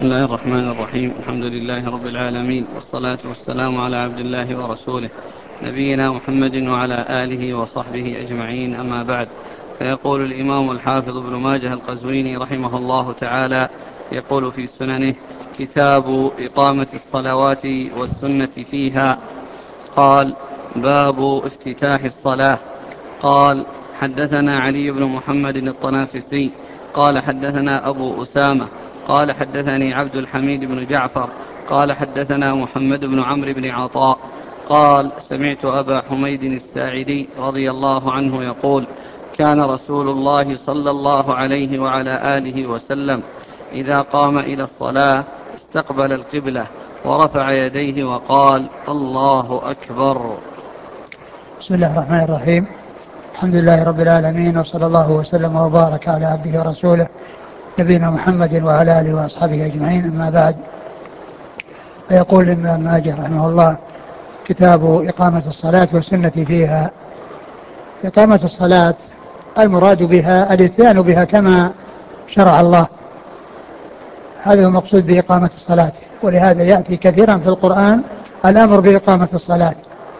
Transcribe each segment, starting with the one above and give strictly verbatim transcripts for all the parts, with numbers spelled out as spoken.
الله الرحمن الرحيم. الحمد لله رب العالمين، والصلاة والسلام على عبد الله ورسوله نبينا محمد وعلى آله وصحبه أجمعين، أما بعد. فيقول الإمام الحافظ ابن ماجه القزويني رحمه الله تعالى، يقول في سننه: كتاب إقامة الصلوات والسنة فيها. قال: باب افتتاح الصلاة. قال: حدثنا علي بن محمد الطنافسي قال حدثنا أبو أسامة قال حدثني عبد الحميد بن جعفر قال حدثنا محمد بن عمرو بن عطاء قال: سمعت أبا حميد الساعدي رضي الله عنه يقول: كان رسول الله صلى الله عليه وعلى آله وسلم إذا قام إلى الصلاة استقبل القبلة ورفع يديه وقال: الله أكبر. بسم الله الرحمن الرحيم. الحمد لله رب العالمين، وصلى الله وسلم وبارك على عبده ورسوله نبينا محمد وعلى آله وأصحابه أجمعين، أما بعد. فيقول الإمام ماجه رحمه الله: كتاب إقامة الصلاة والسنة فيها. إقامة الصلاة المراد بها الاتيان بها كما شرع الله، هذا هو المقصود بإقامة الصلاة، ولهذا يأتي كثيرا في القرآن الأمر بإقامة الصلاة،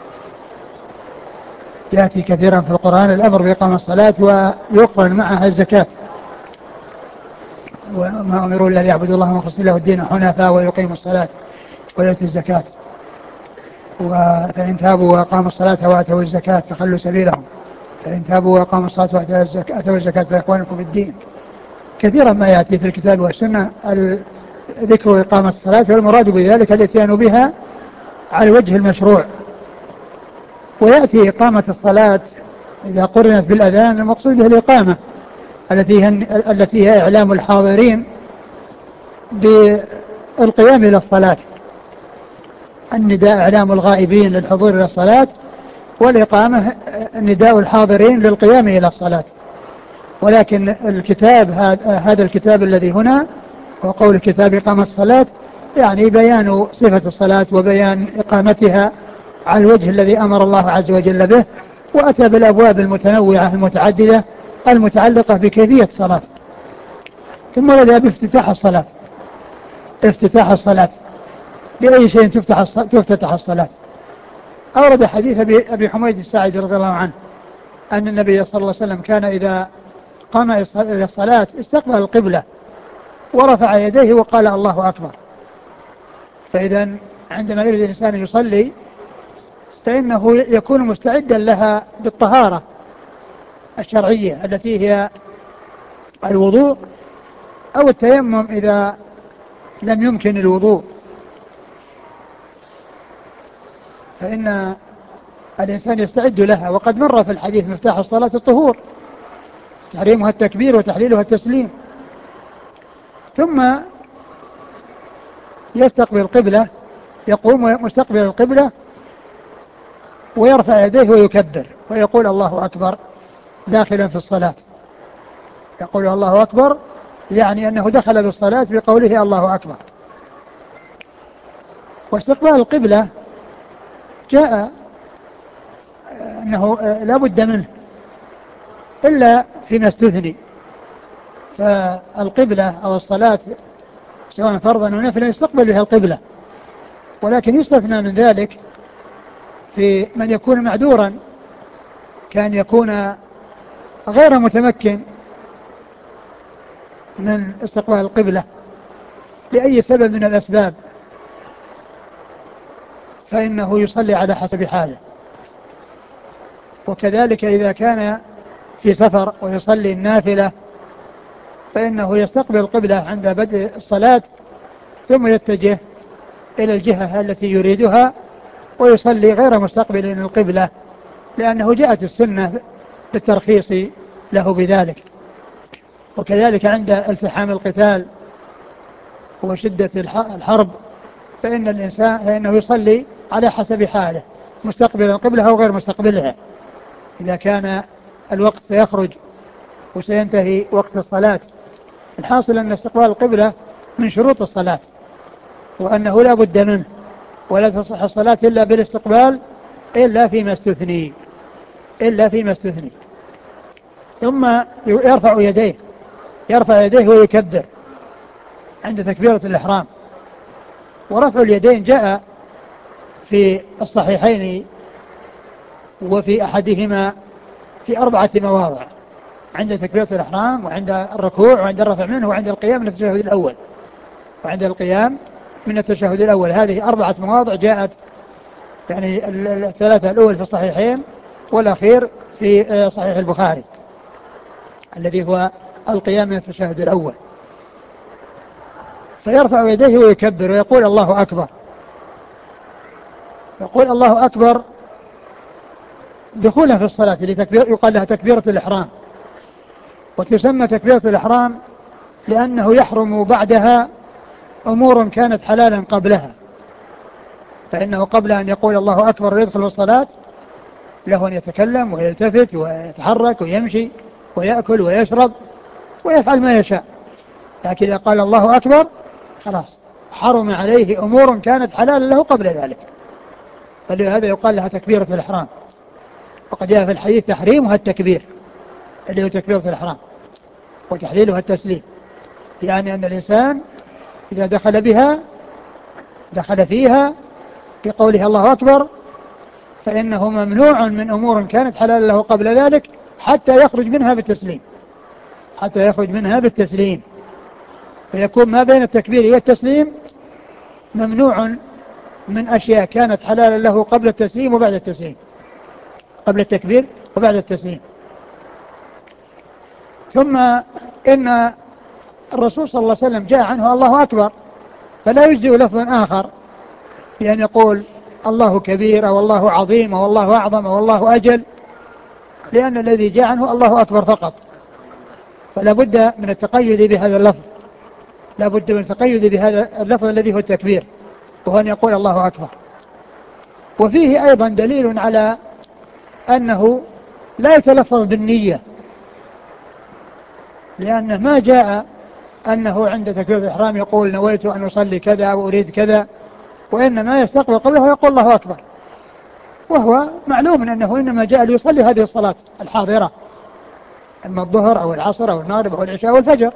يأتي كثيرا في القرآن الأمر بإقامة الصلاة ويقرن معها الزكاة: وما أمروا إلا ليعبدوا الله مخلصين له الدين حنفاء ويقيموا الصلاة ويؤتوا الزكاة، فإن تابوا وأقاموا الصلاة وآتوا الزكاة فخلوا سبيلهم، فإن تابوا وأقاموا الصلاة وآتوا الزكاة فإخوانكم في الدين. كثيرا ما يأتي في الكتاب والسنة ذكر إقامة الصلاة، والمراد بذلك الاتيان بها على الوجه المشروع. ويأتي إقامة الصلاة إذا قرنت بالأذان المقصود به الإقامة التي هي, التي هي إعلام الحاضرين بالقيام إلى الصلاة. النداء إعلام الغائبين للحضور إلى الصلاة، والإقامة نداء الحاضرين للقيام إلى الصلاة. ولكن الكتاب هذا الكتاب الذي هنا وقول الكتاب إقامة الصلاة يعني بيان صفة الصلاة وبيان إقامتها على الوجه الذي أمر الله عز وجل به، وأتى بالأبواب المتنوعة المتعددة المتعلقة بكيفية الصلاة. ثم بدأ بافتتاح الصلاة. افتتاح الصلاة بأي شيء تفتح تفتتح الصلاة؟ أورد حديث أبي حميد الساعدي رضي الله عنه أن النبي صلى الله عليه وسلم كان إذا قام إلى الصلاة استقبل القبلة ورفع يديه وقال: الله أكبر. فإذا عندما يريد الإنسان يصلي فإنه يكون مستعدا لها بالطهارة الشرعية التي هي الوضوء أو التيمم إذا لم يمكن الوضوء، فإن الإنسان يستعد لها. وقد مر في الحديث مفتاح الصلاة الطهور، تحريمها التكبير وتحليلها التسليم. ثم يستقبل القبلة، يقوم مستقبل القبلة ويرفع يديه ويكبر ويقول: الله أكبر، داخلا في الصلاة. يقول الله أكبر يعني أنه دخل بالصلاة بقوله الله أكبر. واستقبال القبلة جاء أنه لا بد منه إلا فيما استثني، فالقبلة أو الصلاة سواء فرضا أو نفلا يستقبل بها القبلة، ولكن يستثنى من ذلك في من يكون معذورا، كان يكون غير متمكن من استقبال القبلة لأي سبب من الأسباب، فإنه يصلي على حسب حاله. وكذلك إذا كان في سفر ويصلي النافلة فإنه يستقبل القبلة عند بدء الصلاة ثم يتجه إلى الجهة التي يريدها ويصلي غير مستقبل القبلة، لأنه جاءت السنة بالترخيص له بذلك. وكذلك عند التحام القتال وشدة الحرب فإن الإنسان فإنه يصلي على حسب حاله، مستقبل القبلة أو غير مستقبلها، إذا كان الوقت سيخرج وسينتهي وقت الصلاة. الحاصل أن استقبال القبلة من شروط الصلاة، وأنه لا بد منه، ولا تصح الصلاة إلا بالاستقبال إلا فيما استثني إلا فيما استثني ثم يرفع يديه يرفع يديه ويكبر عند تكبيرة الإحرام. ورفع اليدين جاء في الصحيحين وفي أحدهما في أربعة مواضع: عند تكبيرة الإحرام، وعند الركوع، وعند الرفع منه، وعند القيام من التشهد الأول وعند القيام من التشهد الأول. هذه أربعة مواضع جاءت، يعني الثلاثة الأول في الصحيحين والأخير في صحيح البخاري الذي هو القيام من التشهد الأول. فيرفع يديه ويكبر ويقول الله أكبر. يقول الله أكبر دخولا في الصلاة، لتكبير يقال لها تكبيرة الإحرام. وتسمى تكبيرة الإحرام لأنه يحرم بعدها أمور كانت حلالا قبلها، فإنه قبل أن يقول الله أكبر ويدخل الصلاة له أن يتكلم ويلتفت ويتحرك ويمشي ويأكل ويشرب ويفعل ما يشاء. لكن إذا قال الله أكبر خلاص حرم عليه أمور كانت حلالا له قبل ذلك، فلهذا يقال لها تكبيرة الإحرام. وقد جاء في الحديث تحريمها التكبير اللي هو تكبيرة الإحرام، وتحليلها التسليم، يعني أن الإنسان إذا دخل بها دخل فيها بقوله الله أكبر فإنه ممنوع من أمور كانت حلالا له قبل ذلك حتى يخرج منها بالتسليم حتى يخرج منها بالتسليم فيكون ما بين التكبير والتسليم ممنوع من أشياء كانت حلالا له قبل التسليم وبعد التسليم، قبل التكبير وبعد التسليم. ثم إن الرسول صلى الله عليه وسلم جاء عنه الله أكبر، فلا يجزئ لفظ آخر بأن يقول الله كبير أو الله عظيم أو الله أعظم أو الله أجل، لأن الذي جاء عنه الله أكبر فقط. فلا بد من التقيد بهذا اللفظ، لا بد من التقيد بهذا اللفظ الذي هو التكبير، وهو أن يقول الله أكبر. وفيه أيضا دليل على أنه لا يتلفظ بالنية، لأنه ما جاء أنه عند تكبيرة الإحرام يقول نويت أن أصلي كذا وأريد كذا، وإنما يستقبل قبله ويقول الله أكبر، وهو معلوم أنه إنما جاء ليصلي هذه الصلاة الحاضرة، أما الظهر أو العصر أو المغرب أو العشاء أو الفجر.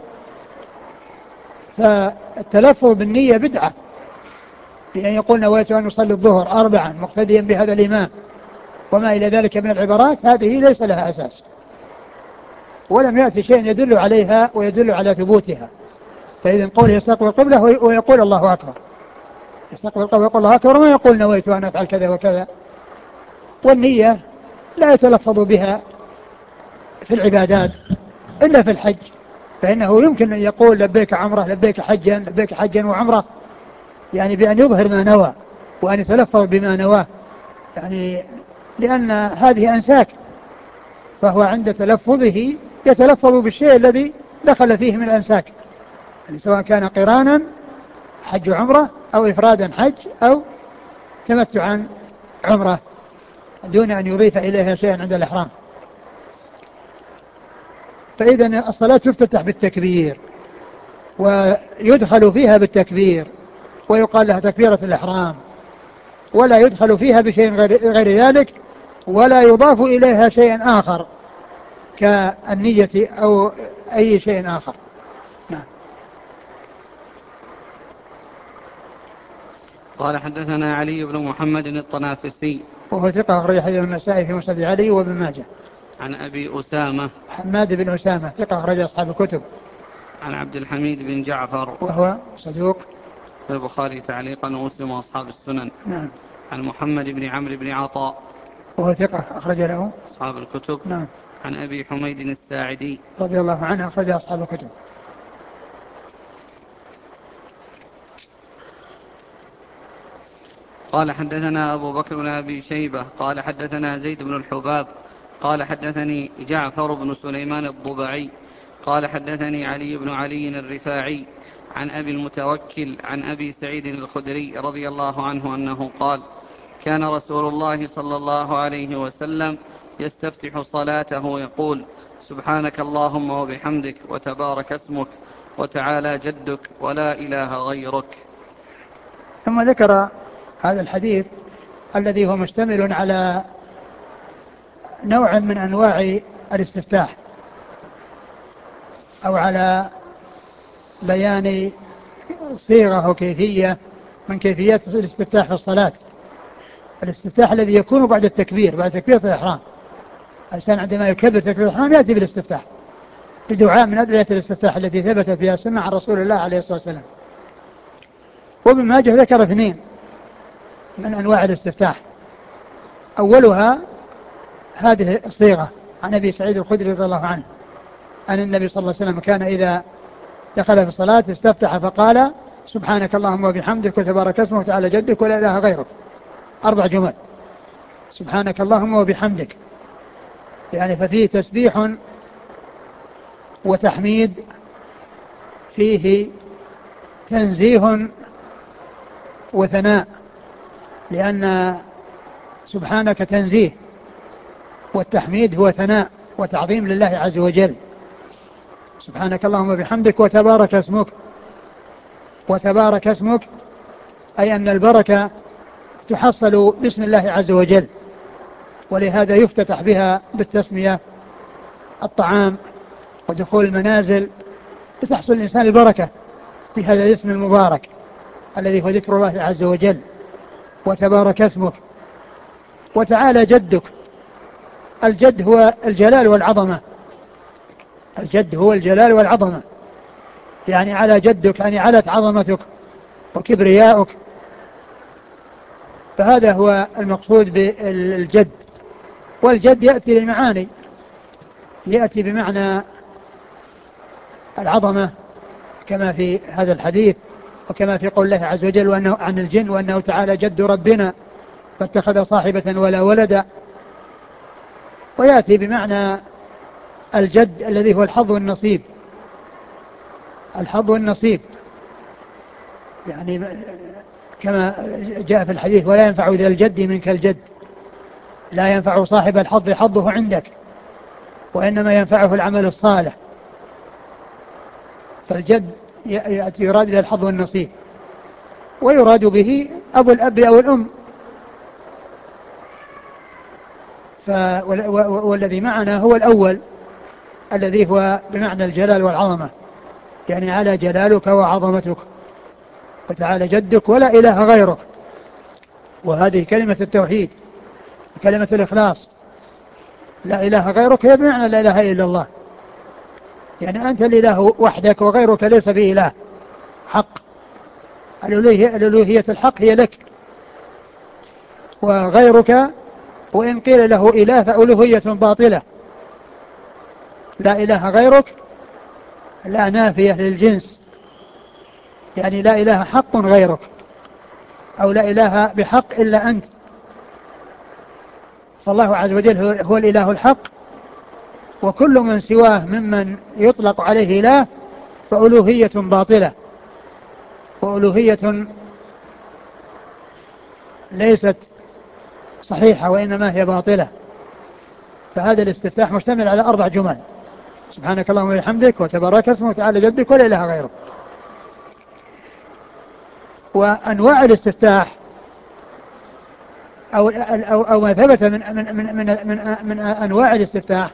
فالتلفظ بالنية بدعة، بأن يقول نويت أن أصلي الظهر أربعا مقتديا بهذا الإمام وما إلى ذلك من العبارات، هذه ليس لها أساس، ولم يأتي شيء يدل عليها ويدل على ثبوتها. فإذا قوله يستقبل القبلة ويقول الله أكبر، يستقبل القبلة ويقول الله أكبر، وما يقول نويت أن أفعل كذا وكذا. والنية لا يتلفظ بها في العبادات إلا في الحج، فإنه يمكن أن يقول لبيك عمره لبيك حجا لبيك حجا وعمره، يعني بأن يظهر ما نوى وأن يتلفظ بما نواه، يعني لأن هذه أنساك، فهو عند تلفظه يتلفظ بالشيء الذي دخل فيه من الأنساك، يعني سواء كان قرانا حج عمره أو إفرادا حج أو تمتعا عمره دون أن يضيف إليها شيئا عند الإحرام. فإذا الصلاة تفتتح بالتكبير ويدخل فيها بالتكبير ويقال لها تكبيرة الإحرام، ولا يدخل فيها بشيء غير ذلك، ولا يضاف إليها شيء آخر كالنية أو أي شيء آخر. نعم. قال حدثنا علي بن محمد الطنافسي وهو ثقة أخرج حديث النسائي في مسند علي وابن ماجه. عن أبي أسامة حماد بن أسامة ثقة أخرج أصحاب الكتب. عن عبد الحميد بن جعفر وهو صدوق في البخاري تعليقا ومسلم وأصحاب السنن. نعم. عن محمد بن عمرو بن عطاء وهو ثقة أخرج له أصحاب الكتب. نعم. عن أبي حميد الساعدي رضي الله عنه أخرج أصحاب الكتب. قال حدثنا أبو بكر بن أبي شيبة قال حدثنا زيد بن الحباب قال حدثني جعفر بن سليمان الضبعي قال حدثني علي بن علي الرفاعي عن أبي المتوكل عن أبي سعيد الخدري رضي الله عنه أنه قال كان رسول الله صلى الله عليه وسلم يستفتح صلاته يقول سبحانك اللهم وبحمدك وتبارك اسمك وتعالى جدك ولا إله غيرك. ثم ذكر هذا الحديث الذي هو مشتمل على نوع من أنواع الاستفتاح، أو على بيان صيغة أو كيفية من كيفيات الاستفتاح في الصلاة. الاستفتاح الذي يكون بعد التكبير، بعد تكبيرة الإحرام، الإنسان عندما يكبر تكبيرة الإحرام يأتي بالاستفتاح بدعاء من أدعية الاستفتاح التي ثبتت بها السنة عن رسول الله عليه الصلاة والسلام. وابن ماجه ذكر اثنين من أنواع الاستفتاح، أولها هذه الصيغة عن أبي سعيد الخدري رضي الله عنه أن النبي صلى الله عليه وسلم كان إذا دخل في الصلاة استفتح فقال سبحانك اللهم وبحمدك وتبارك اسمك وتعالى جدك ولا إله غيرك، أربع جمل، سبحانك اللهم وبحمدك، يعني ففيه تسبيح وتحميد، فيه تنزيه وثناء، لأن سبحانك تنزيه والتحميد هو ثناء وتعظيم لله عز وجل. سبحانك اللهم وبحمدك وتبارك اسمك، وتبارك اسمك أي أن البركة تحصل باسم الله عز وجل، ولهذا يفتتح بها بالتسمية الطعام ودخول المنازل، لتحصل الإنسان البركة في هذا الاسم المبارك الذي هو ذكر الله عز وجل. وتبارك اسمك وتعالى جدك، الجد هو الجلال والعظمة، الجد هو الجلال والعظمة، يعني على جدك يعني علت عظمتك وكبرياؤك، فهذا هو المقصود بالجد. والجد يأتي للمعاني، يأتي بمعنى العظمة كما في هذا الحديث، وكما في قول الله عز وجل وأنه عن الجن وأنه تعالى جد ربنا فاتخذ صاحبة ولا ولدا، ويأتي بمعنى الجد الذي هو الحظ والنصيب، الحظ والنصيب يعني كما جاء في الحديث ولا ينفع ذا الجد منك الجد، لا ينفع صاحب الحظ حظه عندك وإنما ينفعه العمل الصالح. فالجد يراد إلى الحظ والنصيب، ويراد به أبو الأب أو الأم. والذي معنا هو الأول الذي هو بمعنى الجلال والعظمة، يعني على جلالك وعظمتك وتعالى جدك ولا إله غيرك. وهذه كلمة التوحيد كلمة الإخلاص، لا إله غيرك هي بمعنى لا إله إلا الله، يعني أنت الإله وحدك وغيرك ليس به إله حق، الألوهية الحق هي لك، وغيرك وإن قيل له إله فألوهية باطلة، لا إله غيرك لا نافية للجنس، يعني لا إله حق غيرك أو لا إله بحق إلا أنت. فالله عز وجل هو الإله الحق، وكل من سواه ممن يطلق عليه إله فألوهية باطلة، وألوهية ليست صحيحة وإنما هي باطلة. فهذا الاستفتاح مشتمل على أربع جمل: سبحانك اللهم وبحمدك وتبارك اسمك وتعالى جدك ولا إله غيرك. وأنواع الاستفتاح أو, أو, أو ما ثبت من, من, من, من, من, من أنواع الاستفتاح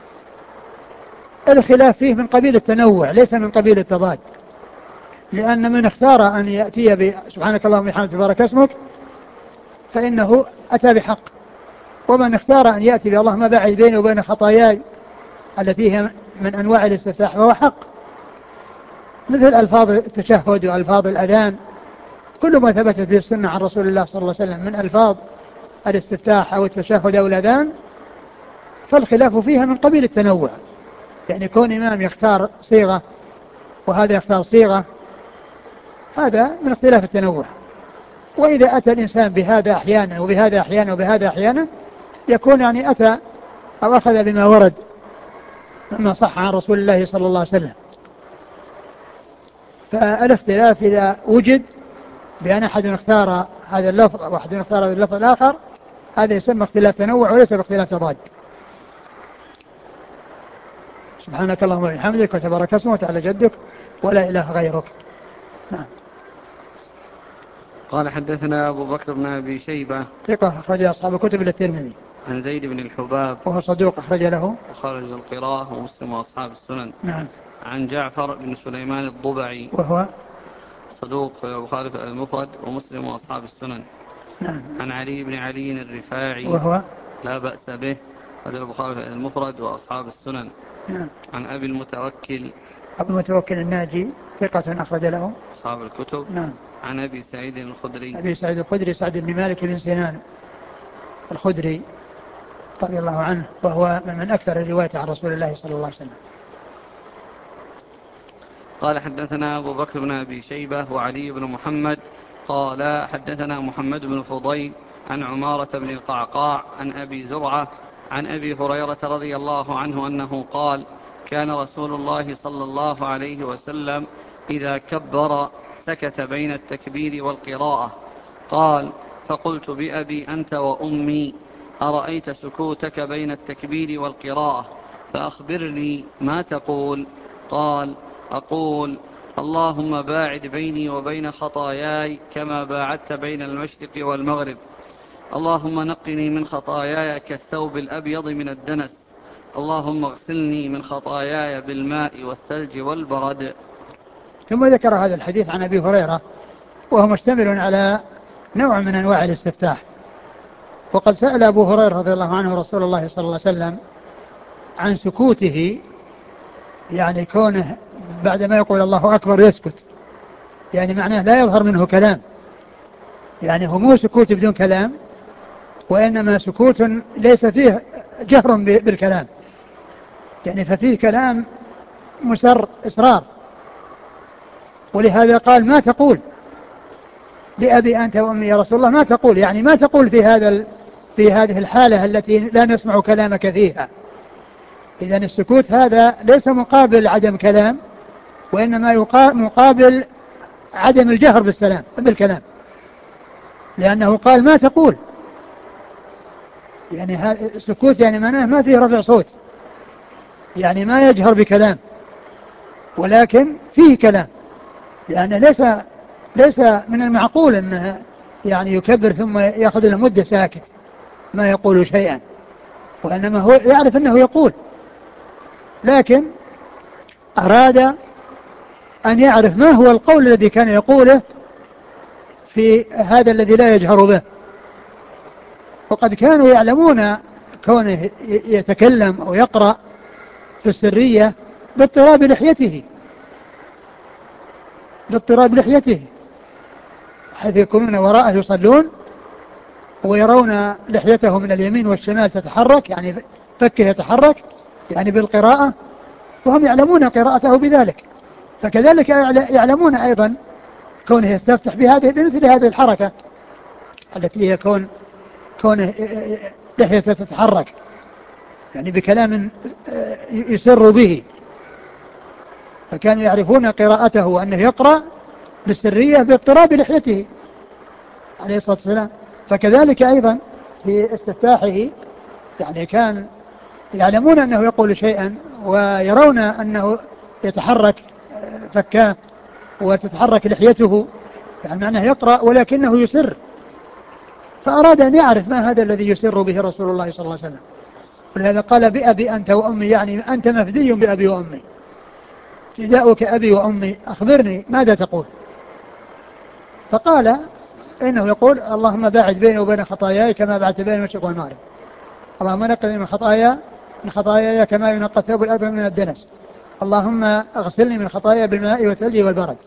الخلاف فيه من قبيل التنوع ليس من قبيل التضاد، لأن من اختار أن يأتي بسبحانك اللهم وبحمدك وتبارك اسمك فإنه أتى بحق، ومن اختار أن يأتي باللهم باعد بيني وبين خطاياي التي هي من أنواع الاستفتاح فهو حق، مثل ألفاظ التشهد وألفاظ الأذان، كل ما ثبتت به السنة عن رسول الله صلى الله عليه وسلم من ألفاظ الاستفتاح أو التشهد أو الأذان فالخلاف فيها من قبيل التنوع، يعني كون إمام يختار صيغة وهذا يختار صيغة هذا من اختلاف التنوع. وإذا أتى الإنسان بهذا أحيانا وبهذا أحيانا وبهذا أحيانا يكون يعني أتى أو أخذ بما ورد مما صح عن رسول الله صلى الله عليه وسلم. فالاختلاف إذا وجد بأن أحد اختار هذا اللفظ وأحد اختار هذا اللفظ الآخر هذا يسمى اختلاف تنوع وليس باختلاف تضاد. سبحانك اللهم وبحمدك وتبارك اسمك وتعالى جدك ولا إله غيرك. نعم. قال حدثنا أبو بكر بن أبي شيبة ثقة أخرج أصحاب كتب الترمذي. عن زيد بن الحباب وهو صدوق أخرج له وخرج القراءة ومسلم وأصحاب السنن. نعم. عن جعفر بن سليمان الضبعي وهو صدوق في البخاري في المفرد ومسلم وأصحاب السنن. نعم. عن علي بن علي الرفاعي وهو لا بأس به في البخاري في المفرد وأصحاب السنن. نعم. عن أبي المتوكل أبو المتوكل الناجي ثقة أخرج له أصحاب الكتب. نعم. عن أبي سعيد الخدري أبي سعيد الخدري سعد بن مالك بن سنان الخدري رضي الله عنه، وهو من أكثر الرواية عن رسول الله صلى الله عليه وسلم. قال حدثنا أبو بكر بن أبي شيبة وعلي بن محمد قال حدثنا محمد بن فضيل عن عمارة بن القعقاع عن أبي زرعة عن أبي هريرة رضي الله عنه أنه قال كان رسول الله صلى الله عليه وسلم إذا كبر سكت بين التكبير والقراءة. قال فقلت بأبي أنت وأمي أرأيت سكوتك بين التكبير والقراءة فأخبرني ما تقول؟ قال أقول اللهم باعد بيني وبين خطاياي كما باعدت بين المشرق والمغرب، اللهم نقني من خطاياي كالثوب الأبيض من الدنس، اللهم اغسلني من خطاياي بالماء والثلج والبرد. ثم ذكر هذا الحديث عن أبي هريرة وهو مشتمل على نوع من أنواع الاستفتاح. وقد سأل أبو هريرة رضي الله عنه رسول الله صلى الله عليه وسلم عن سكوته، يعني كونه بعدما يقول الله أكبر يسكت، يعني معناه لا يظهر منه كلام، يعني هو مو سكوت بدون كلام، وإنما سكوت ليس فيه جهر بالكلام، يعني ففيه كلام مسر إسرار. ولهذا قال ما تقول بأبي أنت وأمي يا رسول الله، ما تقول، يعني ما تقول في هذا في هذه الحالة التي لا نسمع كلامك فيها. إذن السكوت هذا ليس مقابل عدم كلام، وإنما مقابل عدم الجهر بالسلام بالكلام، لأنه قال ما تقول، يعني السكوت يعني معناه ما فيه رفع صوت، يعني ما يجهر بكلام، ولكن فيه كلام، يعني ليس ليس من المعقول أنه يعني يكبر ثم يأخذ له مدة ساكت ما يقول شيئا، وإنما هو يعرف أنه يقول، لكن أراد أن يعرف ما هو القول الذي كان يقوله في هذا الذي لا يجهر به. وقد كانوا يعلمون كونه يتكلم أو يقرأ في السرية باضطراب لحيته باضطراب لحيته حيث يكونون وراءه يصلون ويرون لحيته من اليمين والشمال تتحرك، يعني فكه يتحرك يعني بالقراءة، وهم يعلمون قراءته بذلك، فكذلك يعلمون أيضا كونه يستفتح بهذه بمثل هذه الحركة التي هي كون كونه لحيته تتحرك يعني بكلام يسر به، فكانوا يعرفون قراءته وأنه يقرأ بالسرية باضطراب لحيته عليه الصلاة والسلام. فكذلك أيضا في استفتاحه يعني كان يعلمون أنه يقول شيئا ويرون أنه يتحرك فكاه وتتحرك لحيته، يعني معناه يقرأ ولكنه يسر، فأراد أن يعرف ما هذا الذي يسر به رسول الله صلى الله عليه وسلم، ولهذا قال بأبي أنت وأمي، يعني أنت مفدي بأبي وأمي، فداؤك أبي وأمي، أخبرني ماذا تقول؟ فقال إنه يقول اللهم باعد بيني وبين خطاياي كما بعدت بين المشرق والمغرب، اللهم نقني من خطايا من خطاياي كما ينقى الثوب الأبيض من الدنس، اللهم اغسلني من خطاياي بالماء والثلج والبرد.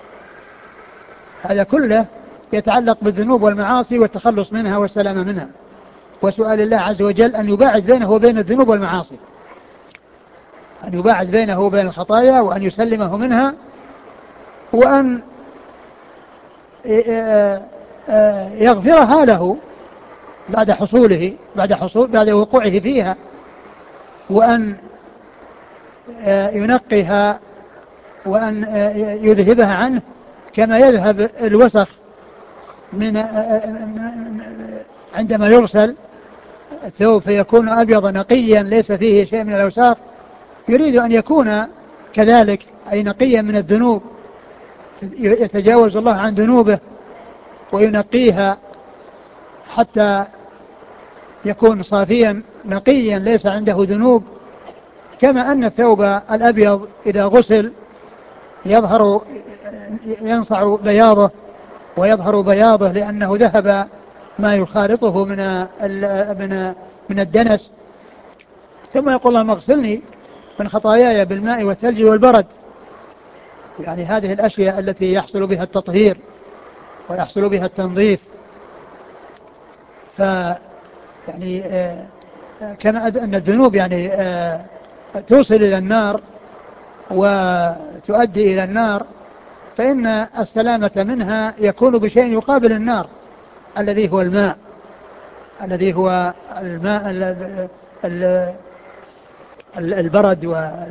هذا كله يتعلق بالذنوب والمعاصي والتخلص منها والسلامة منها، وسؤال الله عز وجل أن يباعد بينه وبين الذنوب والمعاصي، أن يباعد بينه وبين الخطايا وأن يسلمه منها، وأن يغفرها له بعد حصوله بعد حصول بعد وقوعه فيها، وأن ينقيها وأن يذهبها عنه كما يذهب الوسخ من عندما يغسل الثوب فيكون أبيض نقيا ليس فيه شيء من الأوساخ، يريد أن يكون كذلك أي نقيا من الذنوب، يتجاوز الله عن ذنوبه وينقيها حتى يكون صافيا نقيا ليس عنده ذنوب، كما أن الثوب الأبيض إذا غسل يظهر ينصع بياضه ويظهر بياضه لأنه ذهب ما يخالطه من من من الدنس، ثم يقول اللهم اغسلني من خطاياي بالماء والثلج والبرد. يعني هذه الأشياء التي يحصل بها التطهير ويحصل بها التنظيف. ف يعني آه كما أن الذنوب يعني آه توصل إلى النار وتؤدي إلى النار، فإن السلامة منها يكون بشيء يقابل النار الذي هو الماء، الذي هو الماء البرد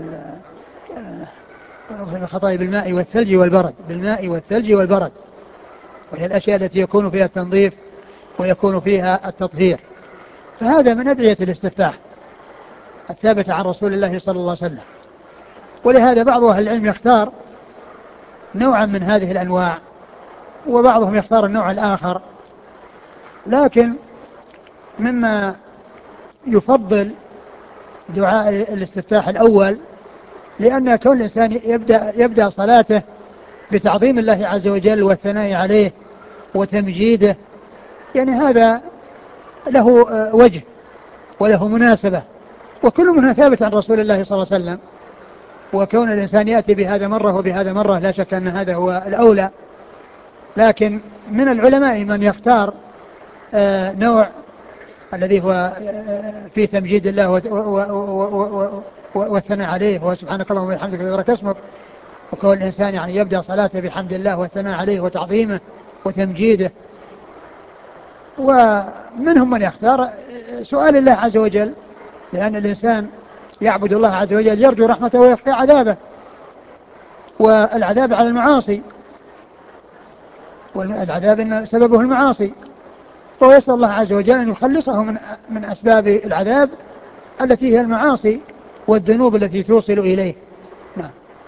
والخطايا بالماء والثلج والبرد، بالماء والثلج والبرد، وهي الأشياء التي يكون فيها التنظيف ويكون فيها التطهير. فهذا من أدعية الاستفتاح الثابتة عن رسول الله صلى الله عليه وسلم. ولهذا بعض أهل العلم يختار نوعا من هذه الأنواع وبعضهم يختار النوع الآخر، لكن مما يفضل دعاء الاستفتاح الأول، لأن كل إنسان يبدأ, يبدأ صلاته بتعظيم الله عز وجل والثناء عليه وتمجيده، يعني هذا له وجه وله مناسبة، وكل منها ثابت عن رسول الله صلى الله عليه وسلم. وكون الإنسان يأتي بهذا مرة وبهذا مرة لا شك أن هذا هو الأولى، لكن من العلماء من يختار آه نوع الذي هو آه في تمجيد الله والثناء عليه، هو سبحانك اللهم وبحمدك وتبارك اسمك. وكون الإنسان يعني يبدأ صلاته بحمد الله والثناء عليه وتعظيمه وتمجيده. ومنهم من يختار سؤال الله عز وجل، لأن الإنسان يعبد الله عز وجل يرجو رحمته ويخشى عذابه، والعذاب على المعاصي، والعذاب سببه المعاصي، وهو يسأل الله عز وجل أن يخلصه من من أسباب العذاب التي هي المعاصي والذنوب التي توصل إليه. نعم.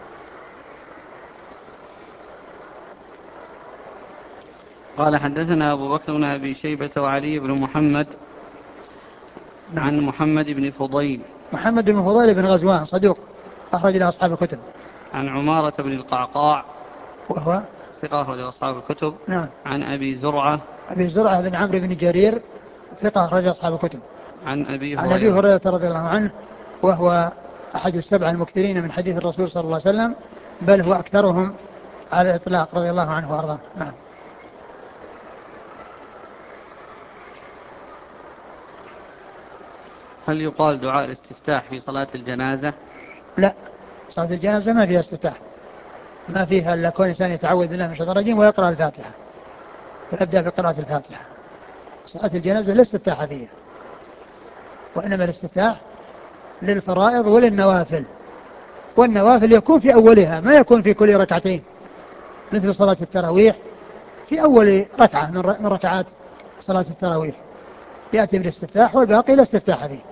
قال حدثنا أبو بكر بن أبي شيبة وعلي بن محمد. نعم. عن محمد بن فضيل. محمد بن فضيل بن غزوان صدوق أخرج له أصحاب الكتب. عن عمارة بن القعقاع وهو ثقة أخرج أصحاب الكتب. نعم. عن أبي زرعة. أبي زرعة بن عمرو بن جرير ثقة أخرج أصحاب الكتب. عن أبي عن أبي هريرة رضي الله عنه وهو أحد السبع المكثرين من حديث الرسول صلى الله عليه وسلم، بل هو أكثرهم على الإطلاق رضي الله عنه وأرضاه. نعم. هل يقال دعاء الاستفتاح في صلاة الجنازة؟ لا، صلاة الجنازة ما فيها استفتاح، ما فيها إلا كون إنسان يتعوذ بالله من الشيطان الرجيم ويقرأ الفاتحة ويبدأ بقراءة الفاتحة. صلاة الجنازة لا استفتاح فيها، وإنما الاستفتاح للفرائض وللنوافل، والنوافل يكون في أولها ما يكون في كل ركعتين، مثل صلاة التراويح في أول ركعة من ركعات صلاة التراويح يأتي بالاستفتاح والباقي لا استفتاح فيه.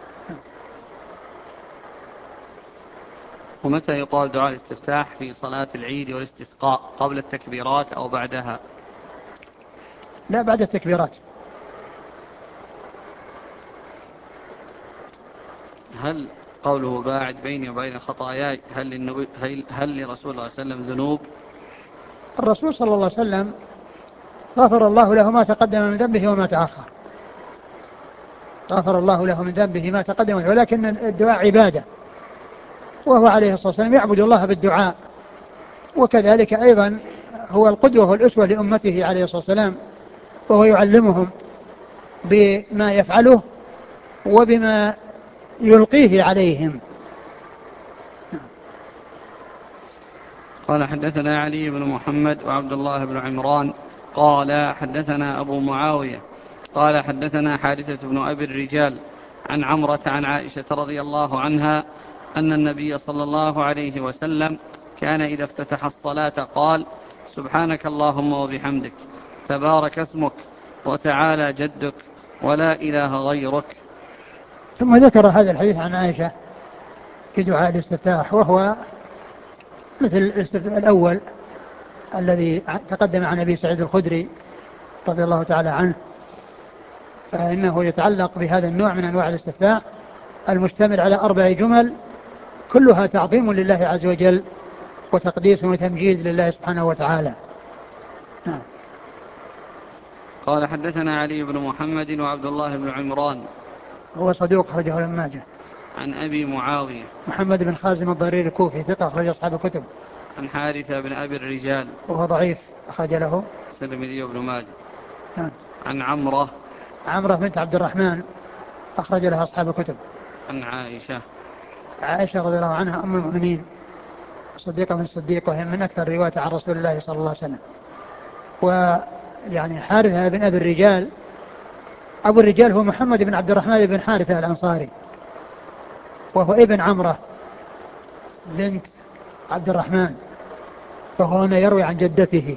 ومتى يقال دعاء الاستفتاح في صلاة العيد والاستسقاء، قبل التكبيرات أو بعدها؟ لا، بعد التكبيرات. هل قوله باعد بيني وبين خطاياي هل, للنبي هل, هل لرسول الله صلى الله عليه وسلم ذنوب؟ الرسول صلى الله عليه وسلم غفر الله له ما تقدم من ذنبه وما تأخر، غفر الله له من ذنبه ما تقدم، ولكن الدعاء عبادة، وهو عليه الصلاة والسلام يعبد الله بالدعاء، وكذلك أيضا هو القدوة والأسوة لأمته عليه الصلاة والسلام، وهو يعلمهم بما يفعله وبما يلقيه عليهم. قال حدثنا علي بن محمد وعبد الله بن عمران قال حدثنا أبو معاوية قال حدثنا حارثة بن أبي الرجال عن عمرة عن عائشة رضي الله عنها أن النبي صلى الله عليه وسلم كان إذا افتتح الصلاة قال سبحانك اللهم وبحمدك تبارك اسمك وتعالى جدك ولا إله غيرك. ثم ذكر هذا الحديث عن عائشة في دعاء الاستفتاح، وهو مثل الاستفتاح الأول الذي تقدم عن أبي سعيد الخدري رضي الله تعالى عنه، فإنه يتعلق بهذا النوع من أنواع الاستفتاح المشتمل على أربع جمل كلها تعظيم لله عز وجل وتقديس وتمجيد لله سبحانه وتعالى. نعم. قال حدثنا علي بن محمد وعبد الله بن عمران هو صدوق أخرجه ابن ماجه. عن أبي معاوية محمد بن خازم الضرير الكوفي ثقة أخرج أصحاب الكتب. عن حارثة بن أبي الرجال وهو ضعيف أخرج له الترمذي وابن ماجه. نعم. عن عمرة عمرة بنت عبد الرحمن أخرج لها أصحاب الكتب. عن عائشة عائشة رضي الله عنها أم المؤمنين صديقة من الصديق، وهي من أكثر رواية عن رسول الله صلى الله عليه وسلم. ويعني حارثة بن أبي الرجال، أبو الرجال هو محمد بن عبد الرحمن بن حارثة الأنصاري، وهو ابن عمرة بنت عبد الرحمن، فهو هنا يروي عن جدته.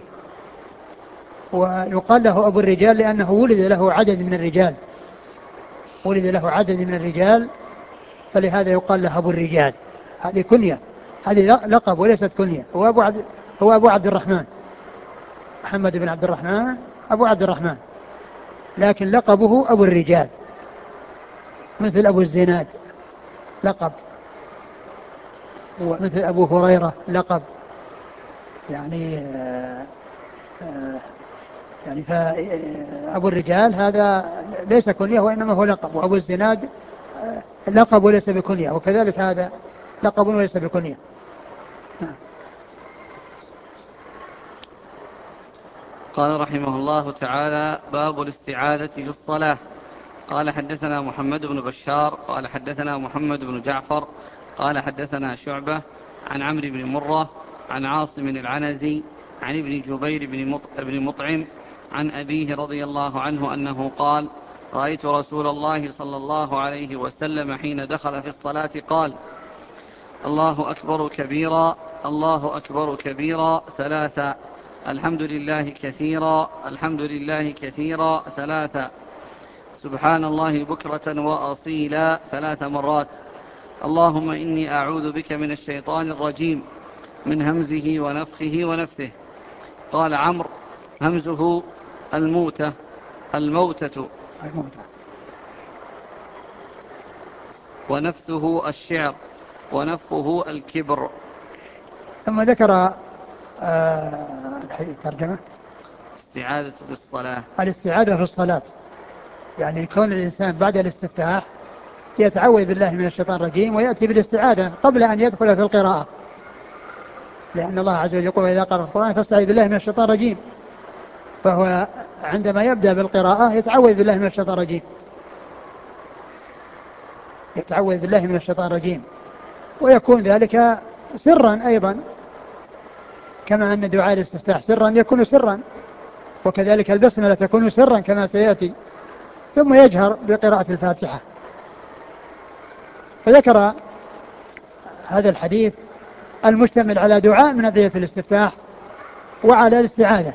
ويقال له أبو الرجال لأنه ولد له عدد من الرجال، ولد له عدد من الرجال فلهذا يقال له أبو الرجال. هذه كنية، هذه لقب وليست كنية. هو أبو عبد, هو أبو عبد الرحمن، محمد بن عبد الرحمن أبو عبد الرحمن، لكن لقبه أبو الرجال، مثل أبو الزناد لقب، ومثل أبو هريرة لقب. يعني آآ آآ يعني فأبو الرجال هذا ليس كنية وإنما هو لقب، وأبو الزناد لقب وليس بكنية، وكذلك هذا لقب وليس بكنية. قال رحمه الله تعالى: باب الاستعاذة في الصلاة. قال حدثنا محمد بن بشار قال حدثنا محمد بن جعفر قال حدثنا شعبة عن عمرو بن مرة عن عاصم العنزي عن ابن جبير بن مطعم عن أبيه رضي الله عنه أنه قال: رأيت رسول الله صلى الله عليه وسلم حين دخل في الصلاة قال: الله أكبر كبيرا الله أكبر كبيرا ثلاثا، الحمد لله كثيرا الحمد لله كثيرا ثلاثا، سبحان الله بكرة وأصيلا ثلاث مرات، اللهم إني أعوذ بك من الشيطان الرجيم من همزه ونفخه ونفثه. قال عمرو: همزه الموتة الموتة ونفثه الشعر ونفخه الكبر. ثم ذكر آه الترجمة: استعاذة في الصلاة. الاستعاذة في الصلاة يعني كون الإنسان بعد الاستفتاح يتعوذ بالله من الشيطان الرجيم ويأتي بالاستعاذة قبل أن يدخل في القراءة، لأن الله عز وجل يقول: إذا قرأ القرآن فاستعذ بالله من الشيطان الرجيم. فهو عندما يبدأ بالقراءة يتعوذ بالله من الشيطان الرجيم، يتعوذ بالله من الشيطان الرجيم، ويكون ذلك سرا أيضا، كما أن دعاء الاستفتاح سرا يكون سرا، وكذلك البسملة تكون سرا كما سيأتي، ثم يجهر بقراءة الفاتحة. فذكر هذا الحديث المشتمل على دعاء من أدعية الاستفتاح وعلى الاستعاذة،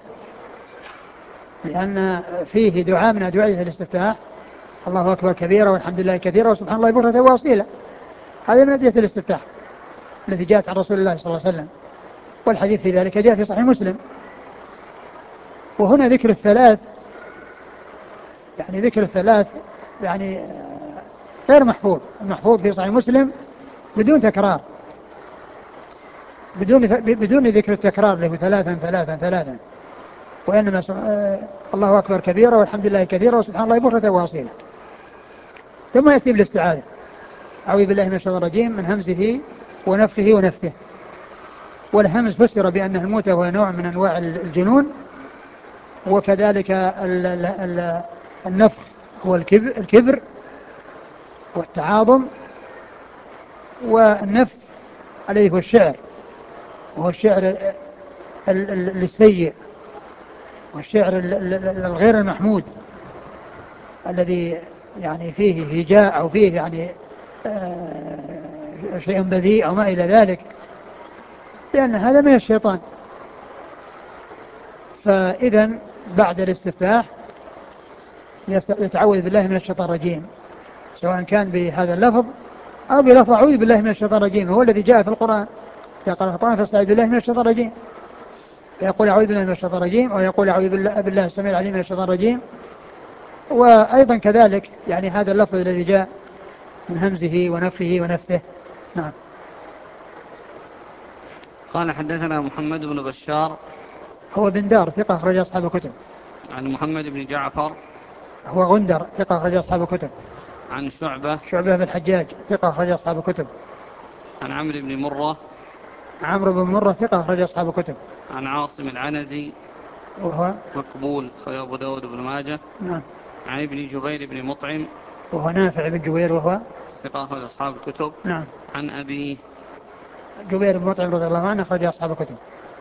لأن فيه دعاء من أدعية الاستفتاح: الله أكبر كبيرا والحمد لله كثيرا وسبحان الله بكرة وأصيلا. هذه من أدعية الاستفتاح التي جاءت عن رسول الله صلى الله عليه وسلم، والحديث في ذلك جاء في صحيح مسلم. وهنا ذكر الثلاث، يعني ذكر الثلاث يعني غير محفوظ، المحفوظ في صحيح مسلم بدون تكرار، بدون بدون ذكر التكرار له ثلاثا ثلاثا ثلاثا، وإنما الله أكبر كبيرا والحمد لله كثيرا وسبحان الله بكرة وأصيلا. ثم يأتي بالاستعاذة: أعوذ بالله من الشيطان الرجيم من همزه ونفخه ونفثه. والهمز فسر بأنه الموت، وهو نوع من أنواع الجنون، وكذلك النفخ هو الكبر والتعاظم، والنفث عليه هو الشعر، وهو الشعر السيء والشعر الغير المحمود الذي يعني فيه هجاء أو فيه يعني شيء بذيء أو ما إلى ذلك، لأن هذا من الشيطان. فإذا بعد الاستفتاح يتعوذ بالله من الشيطان الرجيم، سواء كان بهذا اللفظ أو بلفظ أعوذ بالله من الشيطان الرجيم، هو الذي جاء في القرآن: إذا قرأ القرآن فاستعذ بالله من الشيطان الرجيم. يقول أعوذ بالله من الشيطان الرجيم، أو يقول أعوذ بالله, بالله السميع العليم من الشيطان الرجيم. وأيضا كذلك يعني هذا اللفظ الذي جاء من همزه ونفخه ونفثه. نعم. قال حدثنا محمد بن بشار هو بندار ثقة أخرج أصحاب الكتب. عن محمد بن جعفر هو غندر ثقة أخرج أصحاب الكتب. عن شعبة شعبة بن الحجاج ثقة أخرج أصحاب الكتب. عن عمرو بن مرة عمرو بن مرة ثقة أخرج أصحاب الكتب. عن عاصم العنزي وهو مقبول أخرج أبو داود بن ماجه. نعم. عن ابن جبير بن مطعم وهو نافع بن جبير وهو ثقة أخرج أصحاب الكتب. نعم. عن أبي جبير بن مطعم رضي الله عنه أخرج أصحاب الكتب.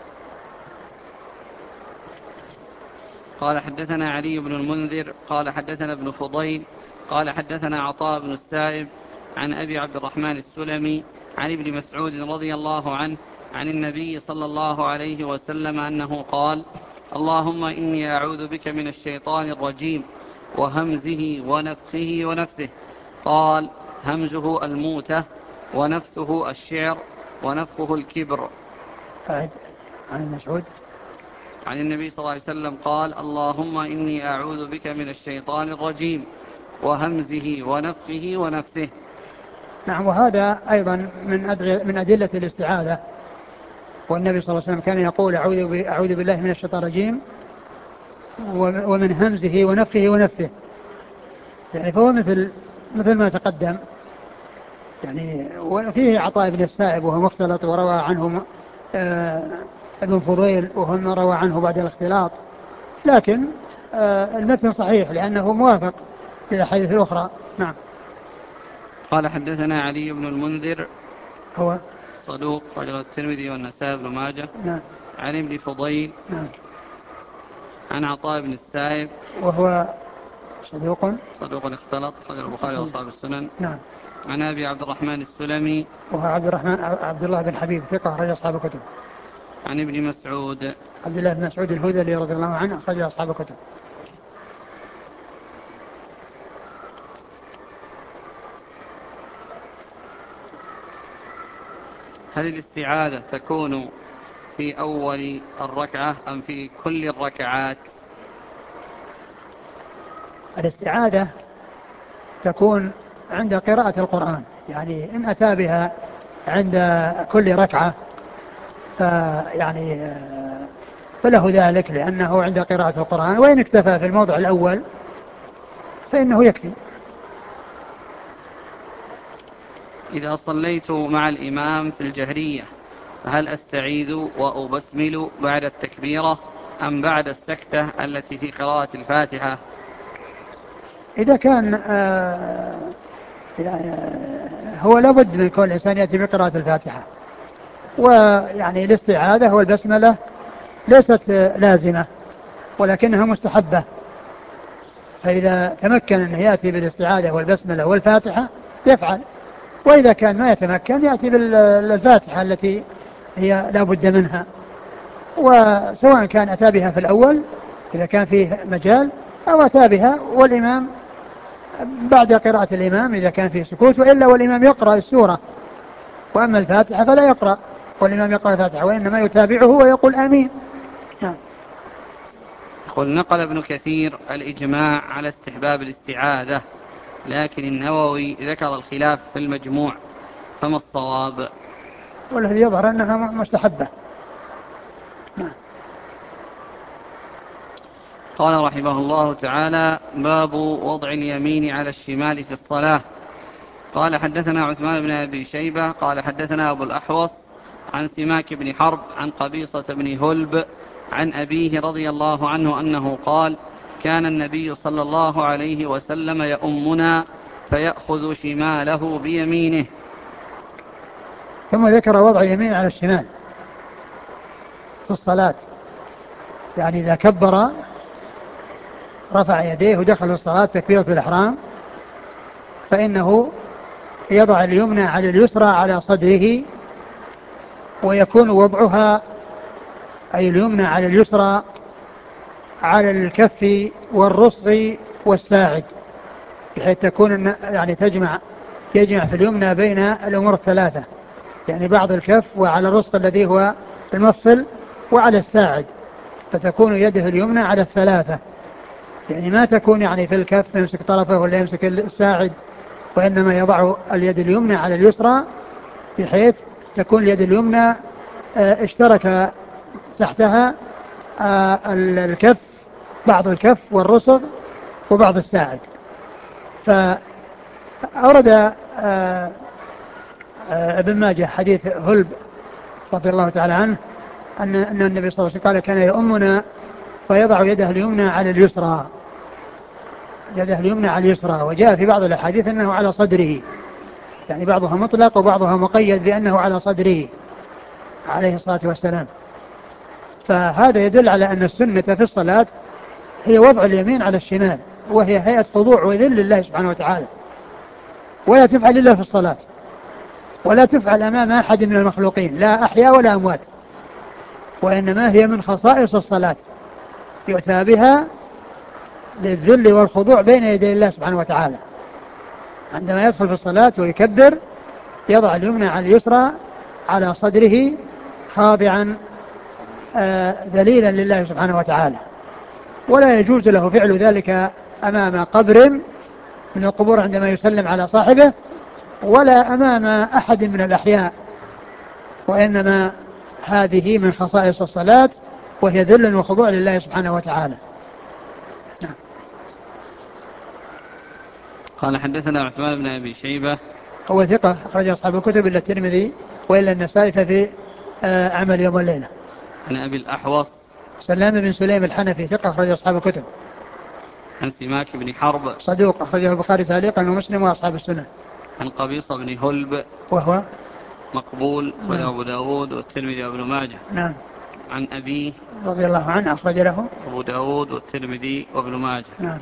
قال حدثنا علي بن المنذر قال حدثنا ابن فضيل قال حدثنا عطاء بن السائب عن أبي عبد الرحمن السلمي عن ابن مسعود رضي الله عنه عن النبي صلى الله عليه وسلم أنه قال: اللهم إني أعوذ بك من الشيطان الرجيم وهمزه ونفخه ونفثه. قال: همزه الموتة ونفثه الشعر ونفخه الكبر. أعد عن مسعود عن النبي صلى الله عليه وسلم قال: اللهم إني أعوذ بك من الشيطان الرجيم وهمزه ونفخه ونفثه. نعم. وهذا أيضا من من أدلة الاستعاذة. والنبي صلى الله عليه وسلم كان يقول: أعوذ, أعوذ بالله من الشيطان الرجيم ومن همزه ونفخه ونفثه. يعني فهو مثل مثل ما تقدم. يعني وفيه عطاء بن السائب وهو مختلط وروى عنه آه ابن فضيل وهو روى عنه بعد الاختلاط. لكن آه المتن صحيح لأنه موافق للأحاديث الأخرى. نعم. قال حدثنا علي بن المنذر هو صدوق رجل الترمذي والنسائي بن ماجه. نعم. عن ابن فضيل نعم. عن عطاء بن السائب وهو صدوق صدوق اختلط رجل البخاري واصحاب السنن. نعم. عن ابي عبد الرحمن السلمي وهو عبد الرحمن عبد الله بن حبيب ثقة أخرج أصحاب الكتب. عن ابن مسعود عبد الله بن مسعود الهذلي رضي الله عنه أخرج أصحاب الكتب. هل الاستعاذة تكون في أول الركعة أم في كل الركعات؟ الاستعاذة تكون عند قراءة القرآن، يعني إن أتى بها عند كل ركعة فيعني فله ذلك لأنه عند قراءة القرآن، وإن اكتفى في الموضع الأول فإنه يكفي. إذا صليت مع الإمام في الجهرية فهل أستعيذ وأبسمل بعد التكبيرة أم بعد السكتة التي في قراءة الفاتحة؟ إذا كان آه يعني هو لابد من كل إنسان يأتي بقراءة الفاتحة، ويعني الاستعاذة والبسملة ليست لازمة ولكنها مستحبة، فإذا تمكن أن يأتي بالاستعاذة والبسملة والفاتحة يفعل، وإذا كان ما يتمكن يأتي بالفاتحة التي هي لا بد منها. وسواء كان أتى بها في الأول إذا كان فيه مجال أو أتى بها والإمام بعد قراءة الإمام إذا كان فيه سكوت، وإلا والإمام يقرأ السورة، وأما الفاتحة فلا يقرأ والإمام يقرأ الفاتحة وإنما يتابعه ويقول آمين. نعم. يقول: نقل ابن كثير الإجماع على استحباب الاستعاذة، لكن النووي ذكر الخلاف في المجموع، فما الصواب؟ والذي يظهر أنها مستحبة. نعم. قال رحمه الله تعالى: باب وضع اليمين على الشمال في الصلاة. قال حدثنا عثمان بن أبي شيبة قال حدثنا أبو الأحوص عن سماك بن حرب عن قبيصة بن هلب عن أبيه رضي الله عنه أنه قال: كان النبي صلى الله عليه وسلم يؤمنا فيأخذ شماله بيمينه. ثم ذكر وضع اليمين على الشمال في الصلاة، يعني إذا كبر رفع يديه ودخل الصلاة تكبيرة الإحرام فإنه يضع اليمنى على اليسرى على صدره، ويكون وضعها أي اليمنى على اليسرى على الكف والرسغ والساعد، بحيث تكون يعني تجمع يجمع في اليمنى بين الأمور الثلاثة، يعني بعض الكف وعلى الرسغ الذي هو المفصل وعلى الساعد، فتكون يده اليمنى على الثلاثة، يعني ما تكون يعني في الكف يمسك طرفه ولا يمسك الساعد، وإنما يضع اليد اليمنى على اليسرى بحيث تكون اليد اليمنى اشترك تحتها الكف، بعض الكف والرسغ وبعض الساعد. فأورد ابن ماجه حديث هلب رضي الله تعالى عنه أن النبي صلى الله عليه وسلم قال: كان يؤمنا فيضع يده اليمنى على اليسرى، يده اليمنى على اليسرى. وجاء في بعض الأحاديث أنه على صدره، يعني بعضها مطلق وبعضها مقيد بأنه على صدره عليه الصلاة والسلام. فهذا يدل على أن السنة في الصلاة هي وضع اليمين على الشمال، وهي هيئة خضوع وذل لله سبحانه وتعالى، ولا تفعل إلا في الصلاة، ولا تفعل أمام أحد من المخلوقين لا أحياء ولا أموات، وإنما هي من خصائص الصلاة يؤتى بها للذل والخضوع بين يدي الله سبحانه وتعالى. عندما يدخل في الصلاة ويكبر يضع اليمنى على اليسرى على صدره خاضعا آه ذليلا لله سبحانه وتعالى، ولا يجوز له فعل ذلك أمام قبر من القبور عندما يسلم على صاحبه، ولا أمام أحد من الأحياء، وإنما هذه من خصائص الصلاة وهي ذل وخضوع لله سبحانه وتعالى. نعم. قال حدثنا عثمان بن أبي شيبة هو ثقة أخرج أصحاب الكتب إلا الترمذي وإلا النسائي في آه عمل يوم والليلة. عن أبي الأحوص سلام بن سليم الحنفي ثقة أخرج أصحاب الكتب. عن سماك بن حرب صدوق أخرجه البخاري تعليقا ومسلم وأصحاب السنة. عن قبيصة بن هلب وهو مقبول نعم. وأبو داود والترمذي وابن ماجه. نعم. عن أبيه رضي الله عنه أخرج له أبو داود والترمذي وابن ماجه. نعم.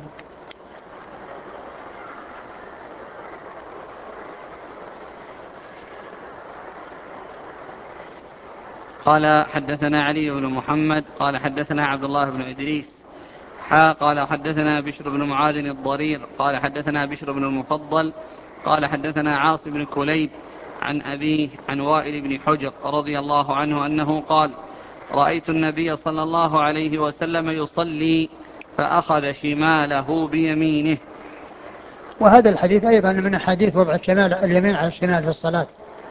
قال حدثنا علي بن محمد قال حدثنا عبد الله بن إدريس حا قال حدثنا بشر بن معاذ الضرير قال حدثنا بشر بن المفضل قال حدثنا عاصم بن كليب عن أبيه عن وائل بن حجر رضي الله عنه أنه قال: رأيت النبي صلى الله عليه وسلم يصلي فأخذ شماله بيمينه. وهذا الحديث أيضا من أحاديث وضع الشمال اليمين على الشمال في الصلاة،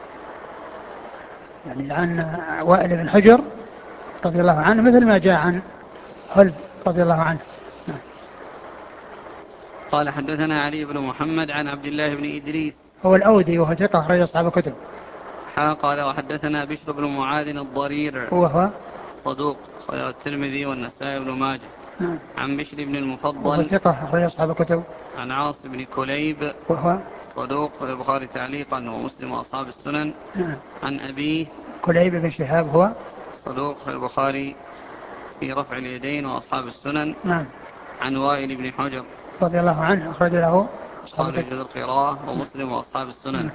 يعني عن وائل بن حجر رضي الله عنه مثل ما جاء عن هلب رضي الله عنه. قال حدثنا علي بن محمد عن عبد الله بن إدريس هو الأودي وهو ثقة أخرج أصحاب الكتب. قال وحدثنا بشر بن معاذ الضرير وهو صدوق أخرج الترمذي والنسائي بن ماجه. نعم. عن بشر بن المفضل وهو ثقة أخرج أصحاب الكتب. عن عاصم بن كليب وهو صدوق البخاري تعليقا ومسلم وأصحاب السنن. نعم. عن أبيه كليب بن شهاب هو صدوق البخاري في رفع اليدين وأصحاب السنن. نعم. عن وائل بن حجر رضي الله عنه أخرج له أصحاب القراءة ومسلم وأصحاب السنن. نعم.